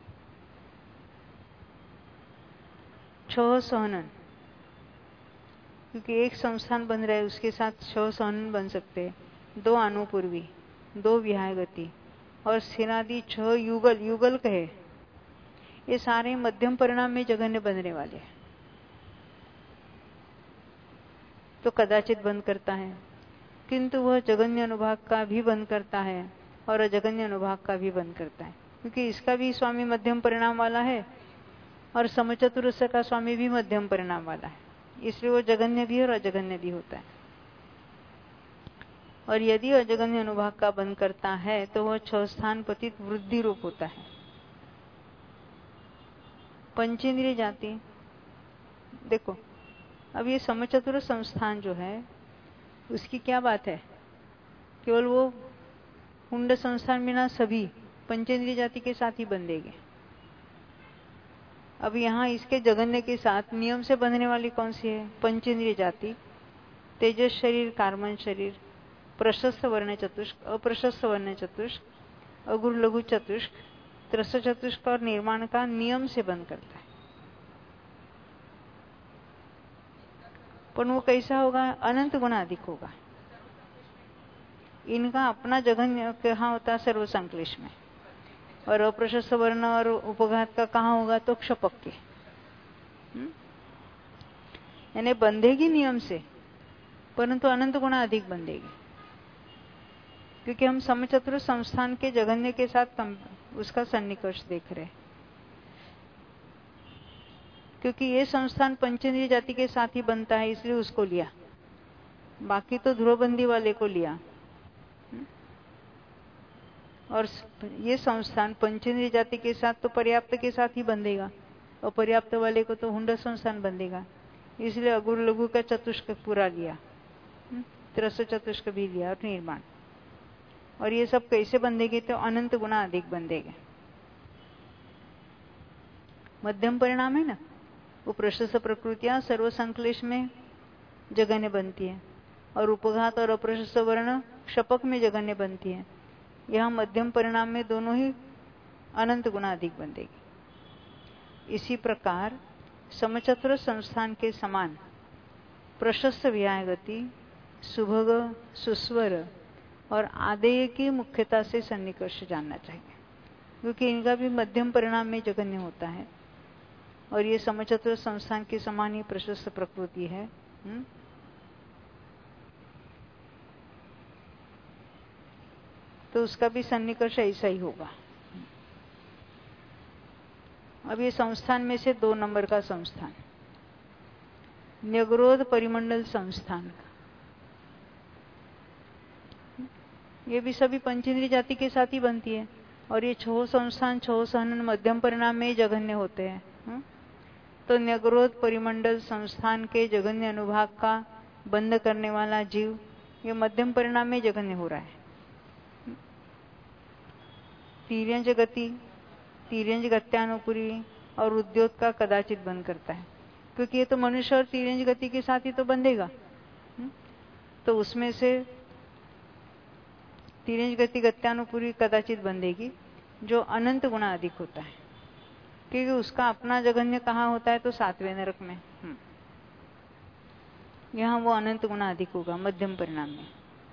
Speaker 1: छह सहनन, क्योंकि एक संस्थान बन रहा है उसके साथ छह सहनन बन सकते हैं। दो अनुपूर्वी, दो विहाय गति और स्थिरादि छह युगल, युगल कहे, ये सारे मध्यम परिणाम में जगन्य बनने वाले हैं। तो कदाचित बंद करता है, किंतु वह जगन्य अनुभाग का भी बंद करता है और अजगन्य अनुभाग का भी बंद करता है, क्योंकि इसका भी स्वामी मध्यम परिणाम वाला है और समचतुरस्य का स्वामी भी मध्यम परिणाम वाला है, इसलिए वो जगन्य भी और अजगन्य भी होता है। और यदि अजगन्य अनुभाग का बंद करता है तो वह छह स्थान पतित वृद्धि रूप होता है। पंचेंद्रिय जाति, देखो अब ये समचतुर संस्थान जो है उसकी क्या बात है? केवल वो कुंड संस्थान में ना सभी पंचेंद्रिय जाति के साथ ही बंधेंगे। अब यहाँ इसके जगन्य के साथ नियम से बंधने वाली कौन सी है? पंचेंद्रिय जाति, तेजस शरीर, कार्मन शरीर, प्रशस्त वर्ण चतुष्क, अप्रशस्त वर्ण चतुष्क, अगुर लघु चतुष्क, त्रस चतुष्क और निर्माण का नियम से बंद करता है। पर वो कैसा होगा? अनंत गुना अधिक होगा। इनका अपना जगन्य कहाँ होता है? सर्व संक्लेश में। और अप्रशस्त वर्ण और उपघात का कहाँ होगा? तो क्षपक के। यानी बंधेगी नियम से, परंतु अनंत गुना अधिक बंधेगी। क्योंकि हम समचतुर संस्थान के जगन्य के साथ उसका सन्निकर्ष देख रहे हैं। क्योंकि ये संस्थान पंचेंद्रिय जाति के साथ ही बनता है, इसलिए उसको लिया, बाकी तो ध्रुवबंदी वाले को लिया। और ये संस्थान पंचेंद्रिय जाति के साथ तो पर्याप्त के साथ ही बंधेगा, और पर्याप्त वाले को तो हुंड संस्थान बंधेगा, इसलिए अगुर लघु का चतुष्क पूरा लिया, त्रस चतुष्क भी लिया और निर्माण। और ये सब कैसे बंधेगे? तो अनंत गुना अधिक बंधेगे। मध्यम परिणाम है ना, वो प्रशस्त प्रकृतियां सर्व संक्लेश में जगन्य बनती है, और उपघात और अप्रशस्त वर्ण क्षपक में जगन्य बनती है। यह मध्यम परिणाम में दोनों ही अनंत गुना अधिक बंधेगी। इसी प्रकार समचतुर संस्थान के समान प्रशस्त व्यायगति, सुभग, सुस्वर और आदेय की मुख्यता से सन्निकर्ष जानना चाहिए, क्योंकि इनका भी मध्यम परिणाम में जगन्य होता है, और ये समचतुर संस्थान के समान ही प्रशस्त प्रकृति है। हुँ? तो उसका भी सन्निकर्ष ऐसा ही होगा। अब ये संस्थान में से दो नंबर का संस्थान, न्यग्रोध परिमंडल संस्थान का, ये भी सभी पंचेंद्रिय जाति के साथ ही बनती है, और ये छह संस्थान छह सहनन मध्यम परिणाम में जघन्य होते हैं। हुँ? तो न्यग्रोध परिमंडल संस्थान के जघन्य अनुभाग का बंद करने वाला जीव ये मध्यम परिणाम में जघन्य हो रहा है। तीर्यंज गति, तीर्यंज गत्यानुपुरी और उद्योग का कदाचित बंद करता है, क्योंकि ये तो मनुष्य और तीर्यंज गति के साथ ही तो बंधेगा। तो उसमें से तीर्यंज गति गत्यानुपुरी कदाचित बंधेगी, जो अनंत गुना अधिक होता है, क्योंकि उसका अपना जघन्य कहाँ होता है? तो सातवें नरक में। यहाँ वो अनंत गुना अधिक होगा मध्यम परिणाम में।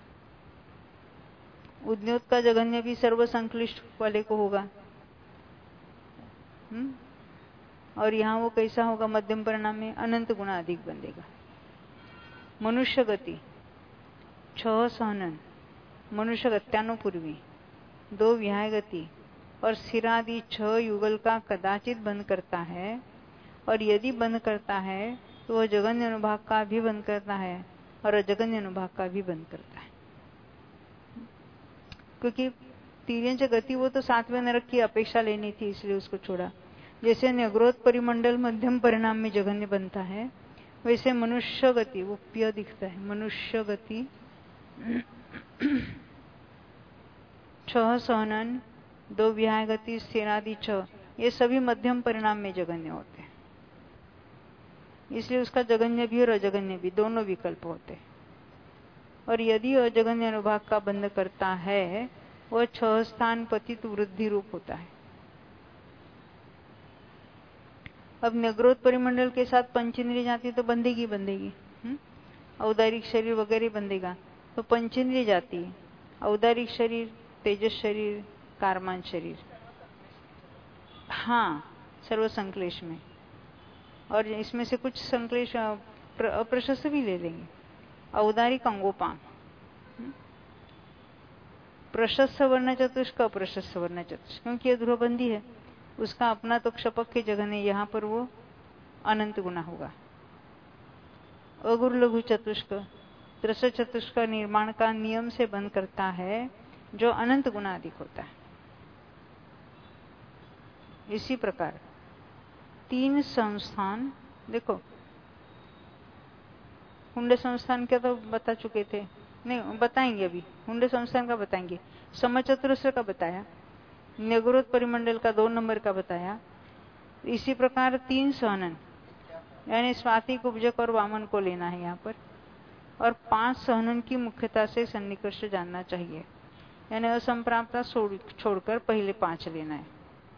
Speaker 1: उद्योग का जघन्य भी सर्व संक्लिष्ट वाले को होगा, हुँ? और यहाँ वो कैसा होगा? मध्यम परिणाम में अनंत गुना अधिक बंधेगा। मनुष्य गति, छह सहनन, मनुष्य गत्यानुपूर्वी, दो व्याय गति और स्थिरादि छह युगल का कदाचित बंद करता है, और यदि बंद करता है तो वह जगन्य अनुभाग का भी बंद करता है और अजगन्य अनुभाग का भी बंद करता है। क्योंकि तीर्यंज गति वो तो सातवें नरक की अपेक्षा लेनी थी, इसलिए उसको छोड़ा। जैसे न्यग्रोध परिमंडल मध्यम परिणाम में जघन्य बनता है, वैसे मनुष्य गति, वो प्य दिखता है, मनुष्य गति छह सहनन, दो व्याय गति, स्थिरादि छह, ये सभी मध्यम परिणाम में जघन्य होते हैं, इसलिए उसका जघन्य भी और अजगन्य भी दोनों विकल्प होते हैं। और यदि अजगन्य अनुभाग का बंध करता है, वह छह स्थान पतित वृद्धि रूप होता है। अब न्यग्रोध परिमंडल के साथ पंचेंद्रिय जाति तो बंधेगी बंधेगी, औदारिक शरीर वगैरह बंधेगा। तो पंचेंद्रिय जाति, औदारिक शरीर, तेजस शरीर, कारमान शरीर, हाँ सर्व संक्लेश में, और इसमें से कुछ संक्लेश अप्रशस्त भी ले लेंगे। औदारिक अंगोपांग, प्रशस्त वर्ण चतुष्क, अप्रशस्त वर्ण चतुष्क, क्योंकि ये ध्रुवबंदी है, उसका अपना तो क्षपक के जगह यहाँ पर वो अनंत गुना होगा। अगुर लघु चतुष्क, त्रस चतुष्क का निर्माण का नियम से बंद करता है, जो अनंत गुना अधिक होता है। इसी प्रकार तीन संस्थान, देखो हुंड संस्थान क्या तो बता चुके थे, नहीं बताएंगे अभी, हुंड संस्थान का बताएंगे, समचतुरस्र का बताया, न्यग्रोध परिमंडल का दो नंबर का बताया। इसी प्रकार तीन सहनन, यानी स्वाति, कुब्जक और वामन को लेना है यहाँ पर, और पांच सहनन की मुख्यता से सन्निकर्ष जानना चाहिए, यानी असंप्राप्ता छोड़कर पहले पांच लेना है।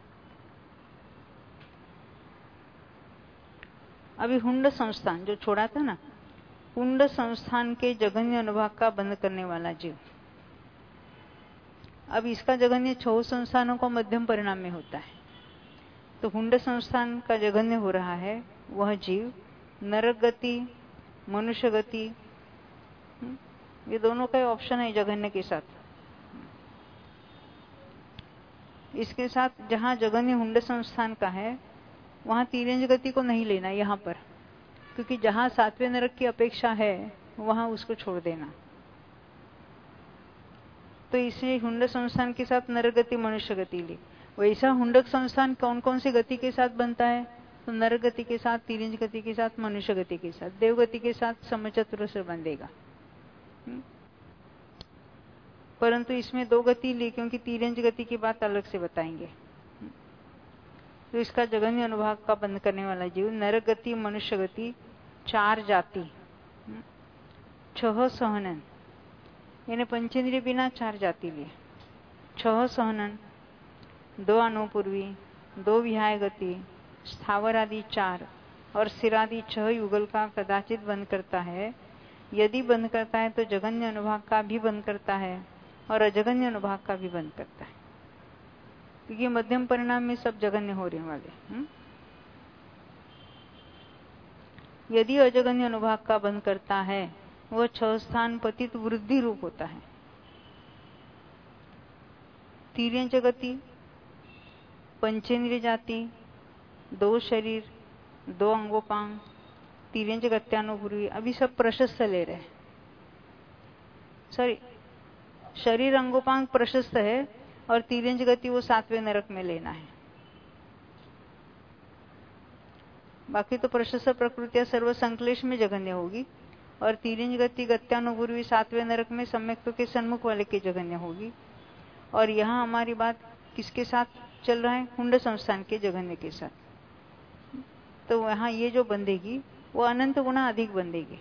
Speaker 1: अभी हुंड संस्थान जो छोड़ा था ना, हुंड संस्थान के जघन्य अनुभाग का बंद करने वाला जीव, अब इसका जघन्य छह संस्थानों को मध्यम परिणाम में होता है। तो हुंड संस्थान का जघन्य हो रहा है वह जीव नरक गति, मनुष्य गति, ये दोनों का ऑप्शन है जघन्य के साथ, इसके साथ जहां जगन्य हुंड संस्थान का है वहां तिर्यंज गति को नहीं लेना यहाँ पर, क्योंकि जहां सातवें नरक की अपेक्षा है वहां उसको छोड़ देना। तो इसलिए हुंडक संस्थान के साथ नरक गति मनुष्य गति ली। वैसा हुंडक संस्थान कौन कौन सी गति के साथ बनता है? तो नरक गति के साथ, तिर्यंज गति के साथ, मनुष्य गति के साथ, देव गति के साथ समचतुर से बंधेगा। परंतु इसमें दो गति ली क्योंकि तिर्यंज गति की बात अलग से बताएंगे। तो इसका जगन्य अनुभाग का बंध करने वाला जीव नरक गति, मनुष्य गति, चार जाति, छह सहनन, यानी पंचेंद्रिय बिना चार जाति लिए, छह सहनन, दो अनुपूर्वी, दो विहाय गति, स्थावर आदि चार और सिरादि छह युगल का कदाचित बंद करता है। यदि बंद करता है तो जगन्य अनुभाग का भी बंद करता है और अजगन्य अनुभाग का भी बंद करता है, क्योंकि मध्यम परिणाम में सब जगन्य हो रहे वाले। हुँ? यदि अजगन्य अनुभाग का बंद करता है वह छह स्थान पतित वृद्धि रूप होता है। तिर्यंज गति, पंचेंद्रिय जाति, दो शरीर, दो अंगोपांग, तिर्यंज गत्यानुभूर्वी, अभी सब प्रशस्त ले रहे हैं। सॉरी, शरीर अंगोपांग प्रशस्त है और तिर्यंज गति वो सातवें नरक में लेना है। बाकी तो प्रशस्त प्रकृतियां सर्व संक्लेश में जगन्य होगी और तिर्यंज गति गत्यानुभूर्वी सातवें नरक में सम्यक्तों के सन्मुख वाले की जगन्य होगी। और यहाँ हमारी बात किसके साथ चल रहा है? हुंड संस्थान के जगन्य के साथ। तो वहां ये जो बंधेगी वो अनंत गुना अधिक बंधेगी।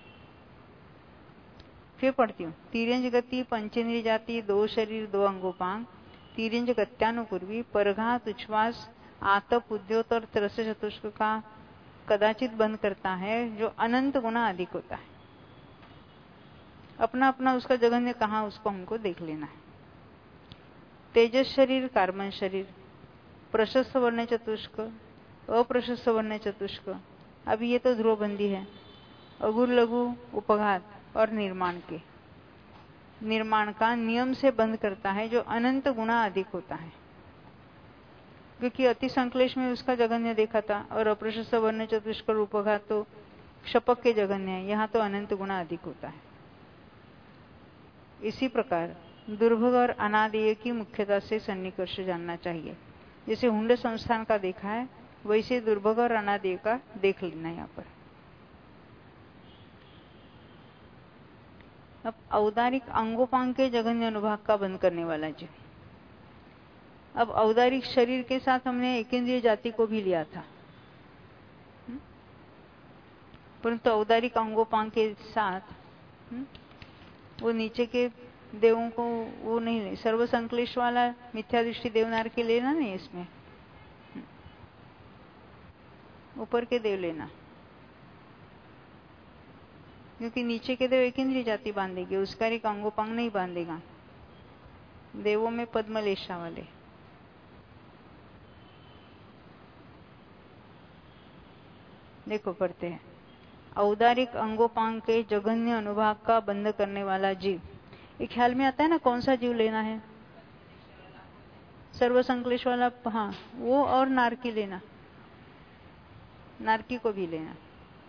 Speaker 1: फिर पढ़ती हूँ। तिर्यंज गति, पंचेंद्रिय जाति, दो शरीर, दो अंगोपांग, तिर्यंज गत्यानुपूर्वी, परघात, उच्छ्वास, आतप, उद्योत और त्रस चतुष्क का कदाचित बंद करता है, जो अनंत गुना अधिक होता है। अपना अपना उसका जगन्य कहाँ, उसको हमको देख लेना है। तेजस शरीर, कार्बन शरीर, प्रशस्त वर्ण चतुष्क, अप्रशस्त वर्ण चतुष्क, अभी ये तो ध्रुवबंदी है। अगुर, लघु, उपघात और निर्माण के, निर्माण का नियम से बंद करता है, जो अनंत गुना अधिक होता है, क्योंकि अति संक्लेश में उसका जगन्य देखा था और अप्रशस्त वर्ण चतुष्क और उपघात तो शपक के जगन्य है, यहाँ तो अनंत गुना अधिक होता है। इसी प्रकार दुर्भग और अनादेय की मुख्यता से सन्निकर्ष जानना चाहिए। जैसे हुंड संस्थान का देखा है वैसे दुर्भग और अनादेय का देख लेना यहाँ पर। अब औदारिक अंगोपांग के जगन्य अनुभाग का बंद करने वाला जी। अब औदारिक शरीर के साथ हमने एकेंद्रिय जाति को भी लिया था, परंतु औदारिक अंगोपांग के साथ वो नीचे के देवों को वो नहीं ले, सर्व संक्लेश वाला मिथ्या दृष्टि देवनार के लेना नहीं, इसमें ऊपर के देव लेना, क्योंकि नीचे के देव एक इंद्रिय जाति बांधेगी, उसका एक अंगोपांग नहीं बांधेगा। देवों में पद्मलेशा वाले। देखो पढ़ते हैं। औदारिक अंगोपांग के जघन्य अनुभाग का बंद करने वाला जीव, ये ख्याल में आता है ना कौन सा जीव लेना है? सर्व संक्लेश वाला, हाँ वो, और नारकी लेना, नारकी को भी लेना।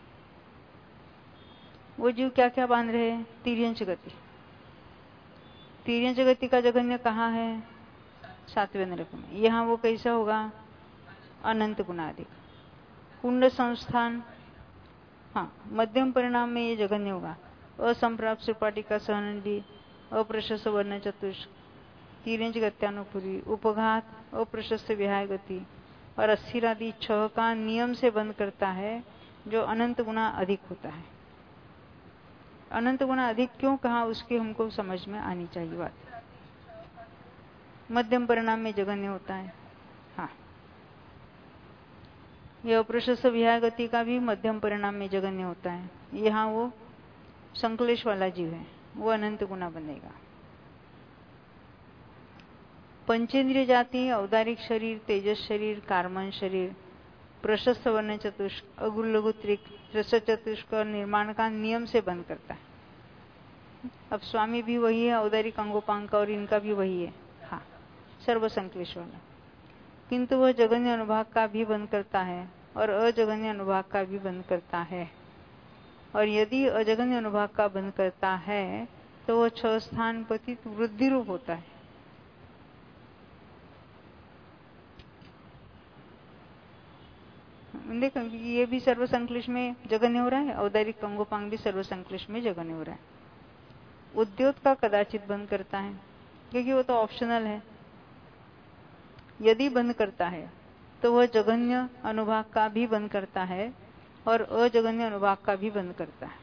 Speaker 1: वो जीव क्या क्या बांध रहे हैं? तिर्यंच गति। तिर्यंच गति का जघन्य कहाँ है? सातवें नरक में। यहाँ वो कैसा होगा? अनंत गुणाधिक। कुंड संस्थान, हाँ मध्यम परिणाम में ये जघन्य होगा। असंप्राप्त सुपाटी का सहनंडी, अप्रशस्त वर्ण चतुष्क, तिर्यंच गत्यानुपूर्वी, उपघात, अप्रशस्त विहाय गति और अस्थिर आदि छह का नियम से बंद करता है, जो अनंत गुना अधिक होता है। अनंत गुना अधिक क्यों कहा, उसकी हमको समझ में आनी चाहिए बात। मध्यम परिणाम में जघन्य होता है। हाँ, यह अप्रशस्त विहाय गति का भी मध्यम परिणाम में जघन्य होता है। यहाँ वो संक्लेश वाला जीव है, वो अनंत गुना बनेगा। पंचेंद्रिय जाति, औदारिक शरीर, तेजस शरीर, कार्मन शरीर, प्रशस्त वर्ण चतुष्क, अगुर लघु त्रिक, रस चतुष्क और निर्माण का नियम से बंद करता है। अब स्वामी भी वही है, औदारिक अंगोपांग का, और इनका भी वही है। हाँ, सर्वसंक्लेश वाला, किंतु वह जगन्य अनुभाग का भी बंद करता है और अजगन्य अनुभाग का भी बंद करता है। और यदि अजगन्य अनुभाग का बंद करता है तो वह छह स्थान पतित वृद्धि रूप होता है। देखो ये भी सर्वसंक्लिष्ट में जगन्य हो रहा है, औदारिक पंगोपांग भी सर्वसंक्लिष्ट में जगन्य हो रहा है। उद्योत का कदाचित बंद करता है क्योंकि वो तो ऑप्शनल है। यदि बंद करता है तो वह जगन्य अनुभाग का भी बंद करता है और अजगन्य अनुभाग का भी बंद करता है,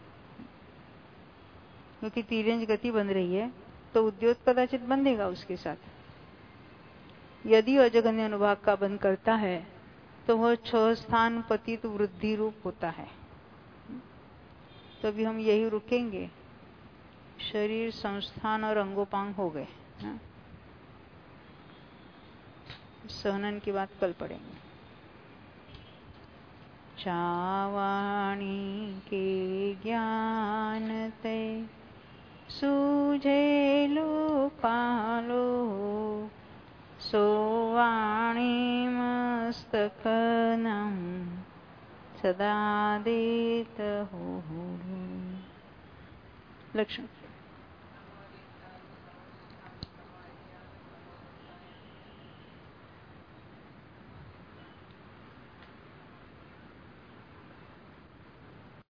Speaker 1: क्योंकि तिर्यंज गति बन रही है तो उद्योत कदाचित बंधेगा उसके साथ। यदि अजगन्य अनुभाग का बंद करता है तो वह छह स्थान पतित वृद्धि रूप होता है। तो अभी हम यही रुकेंगे, शरीर संस्थान और अंगोपांग हो गए। सहनन की बात कल पढ़ेंगे। चावाणी के ज्ञान ते सूझे लोकालो, सोवाणी मस्तकनम सदा देत हो। लक्षण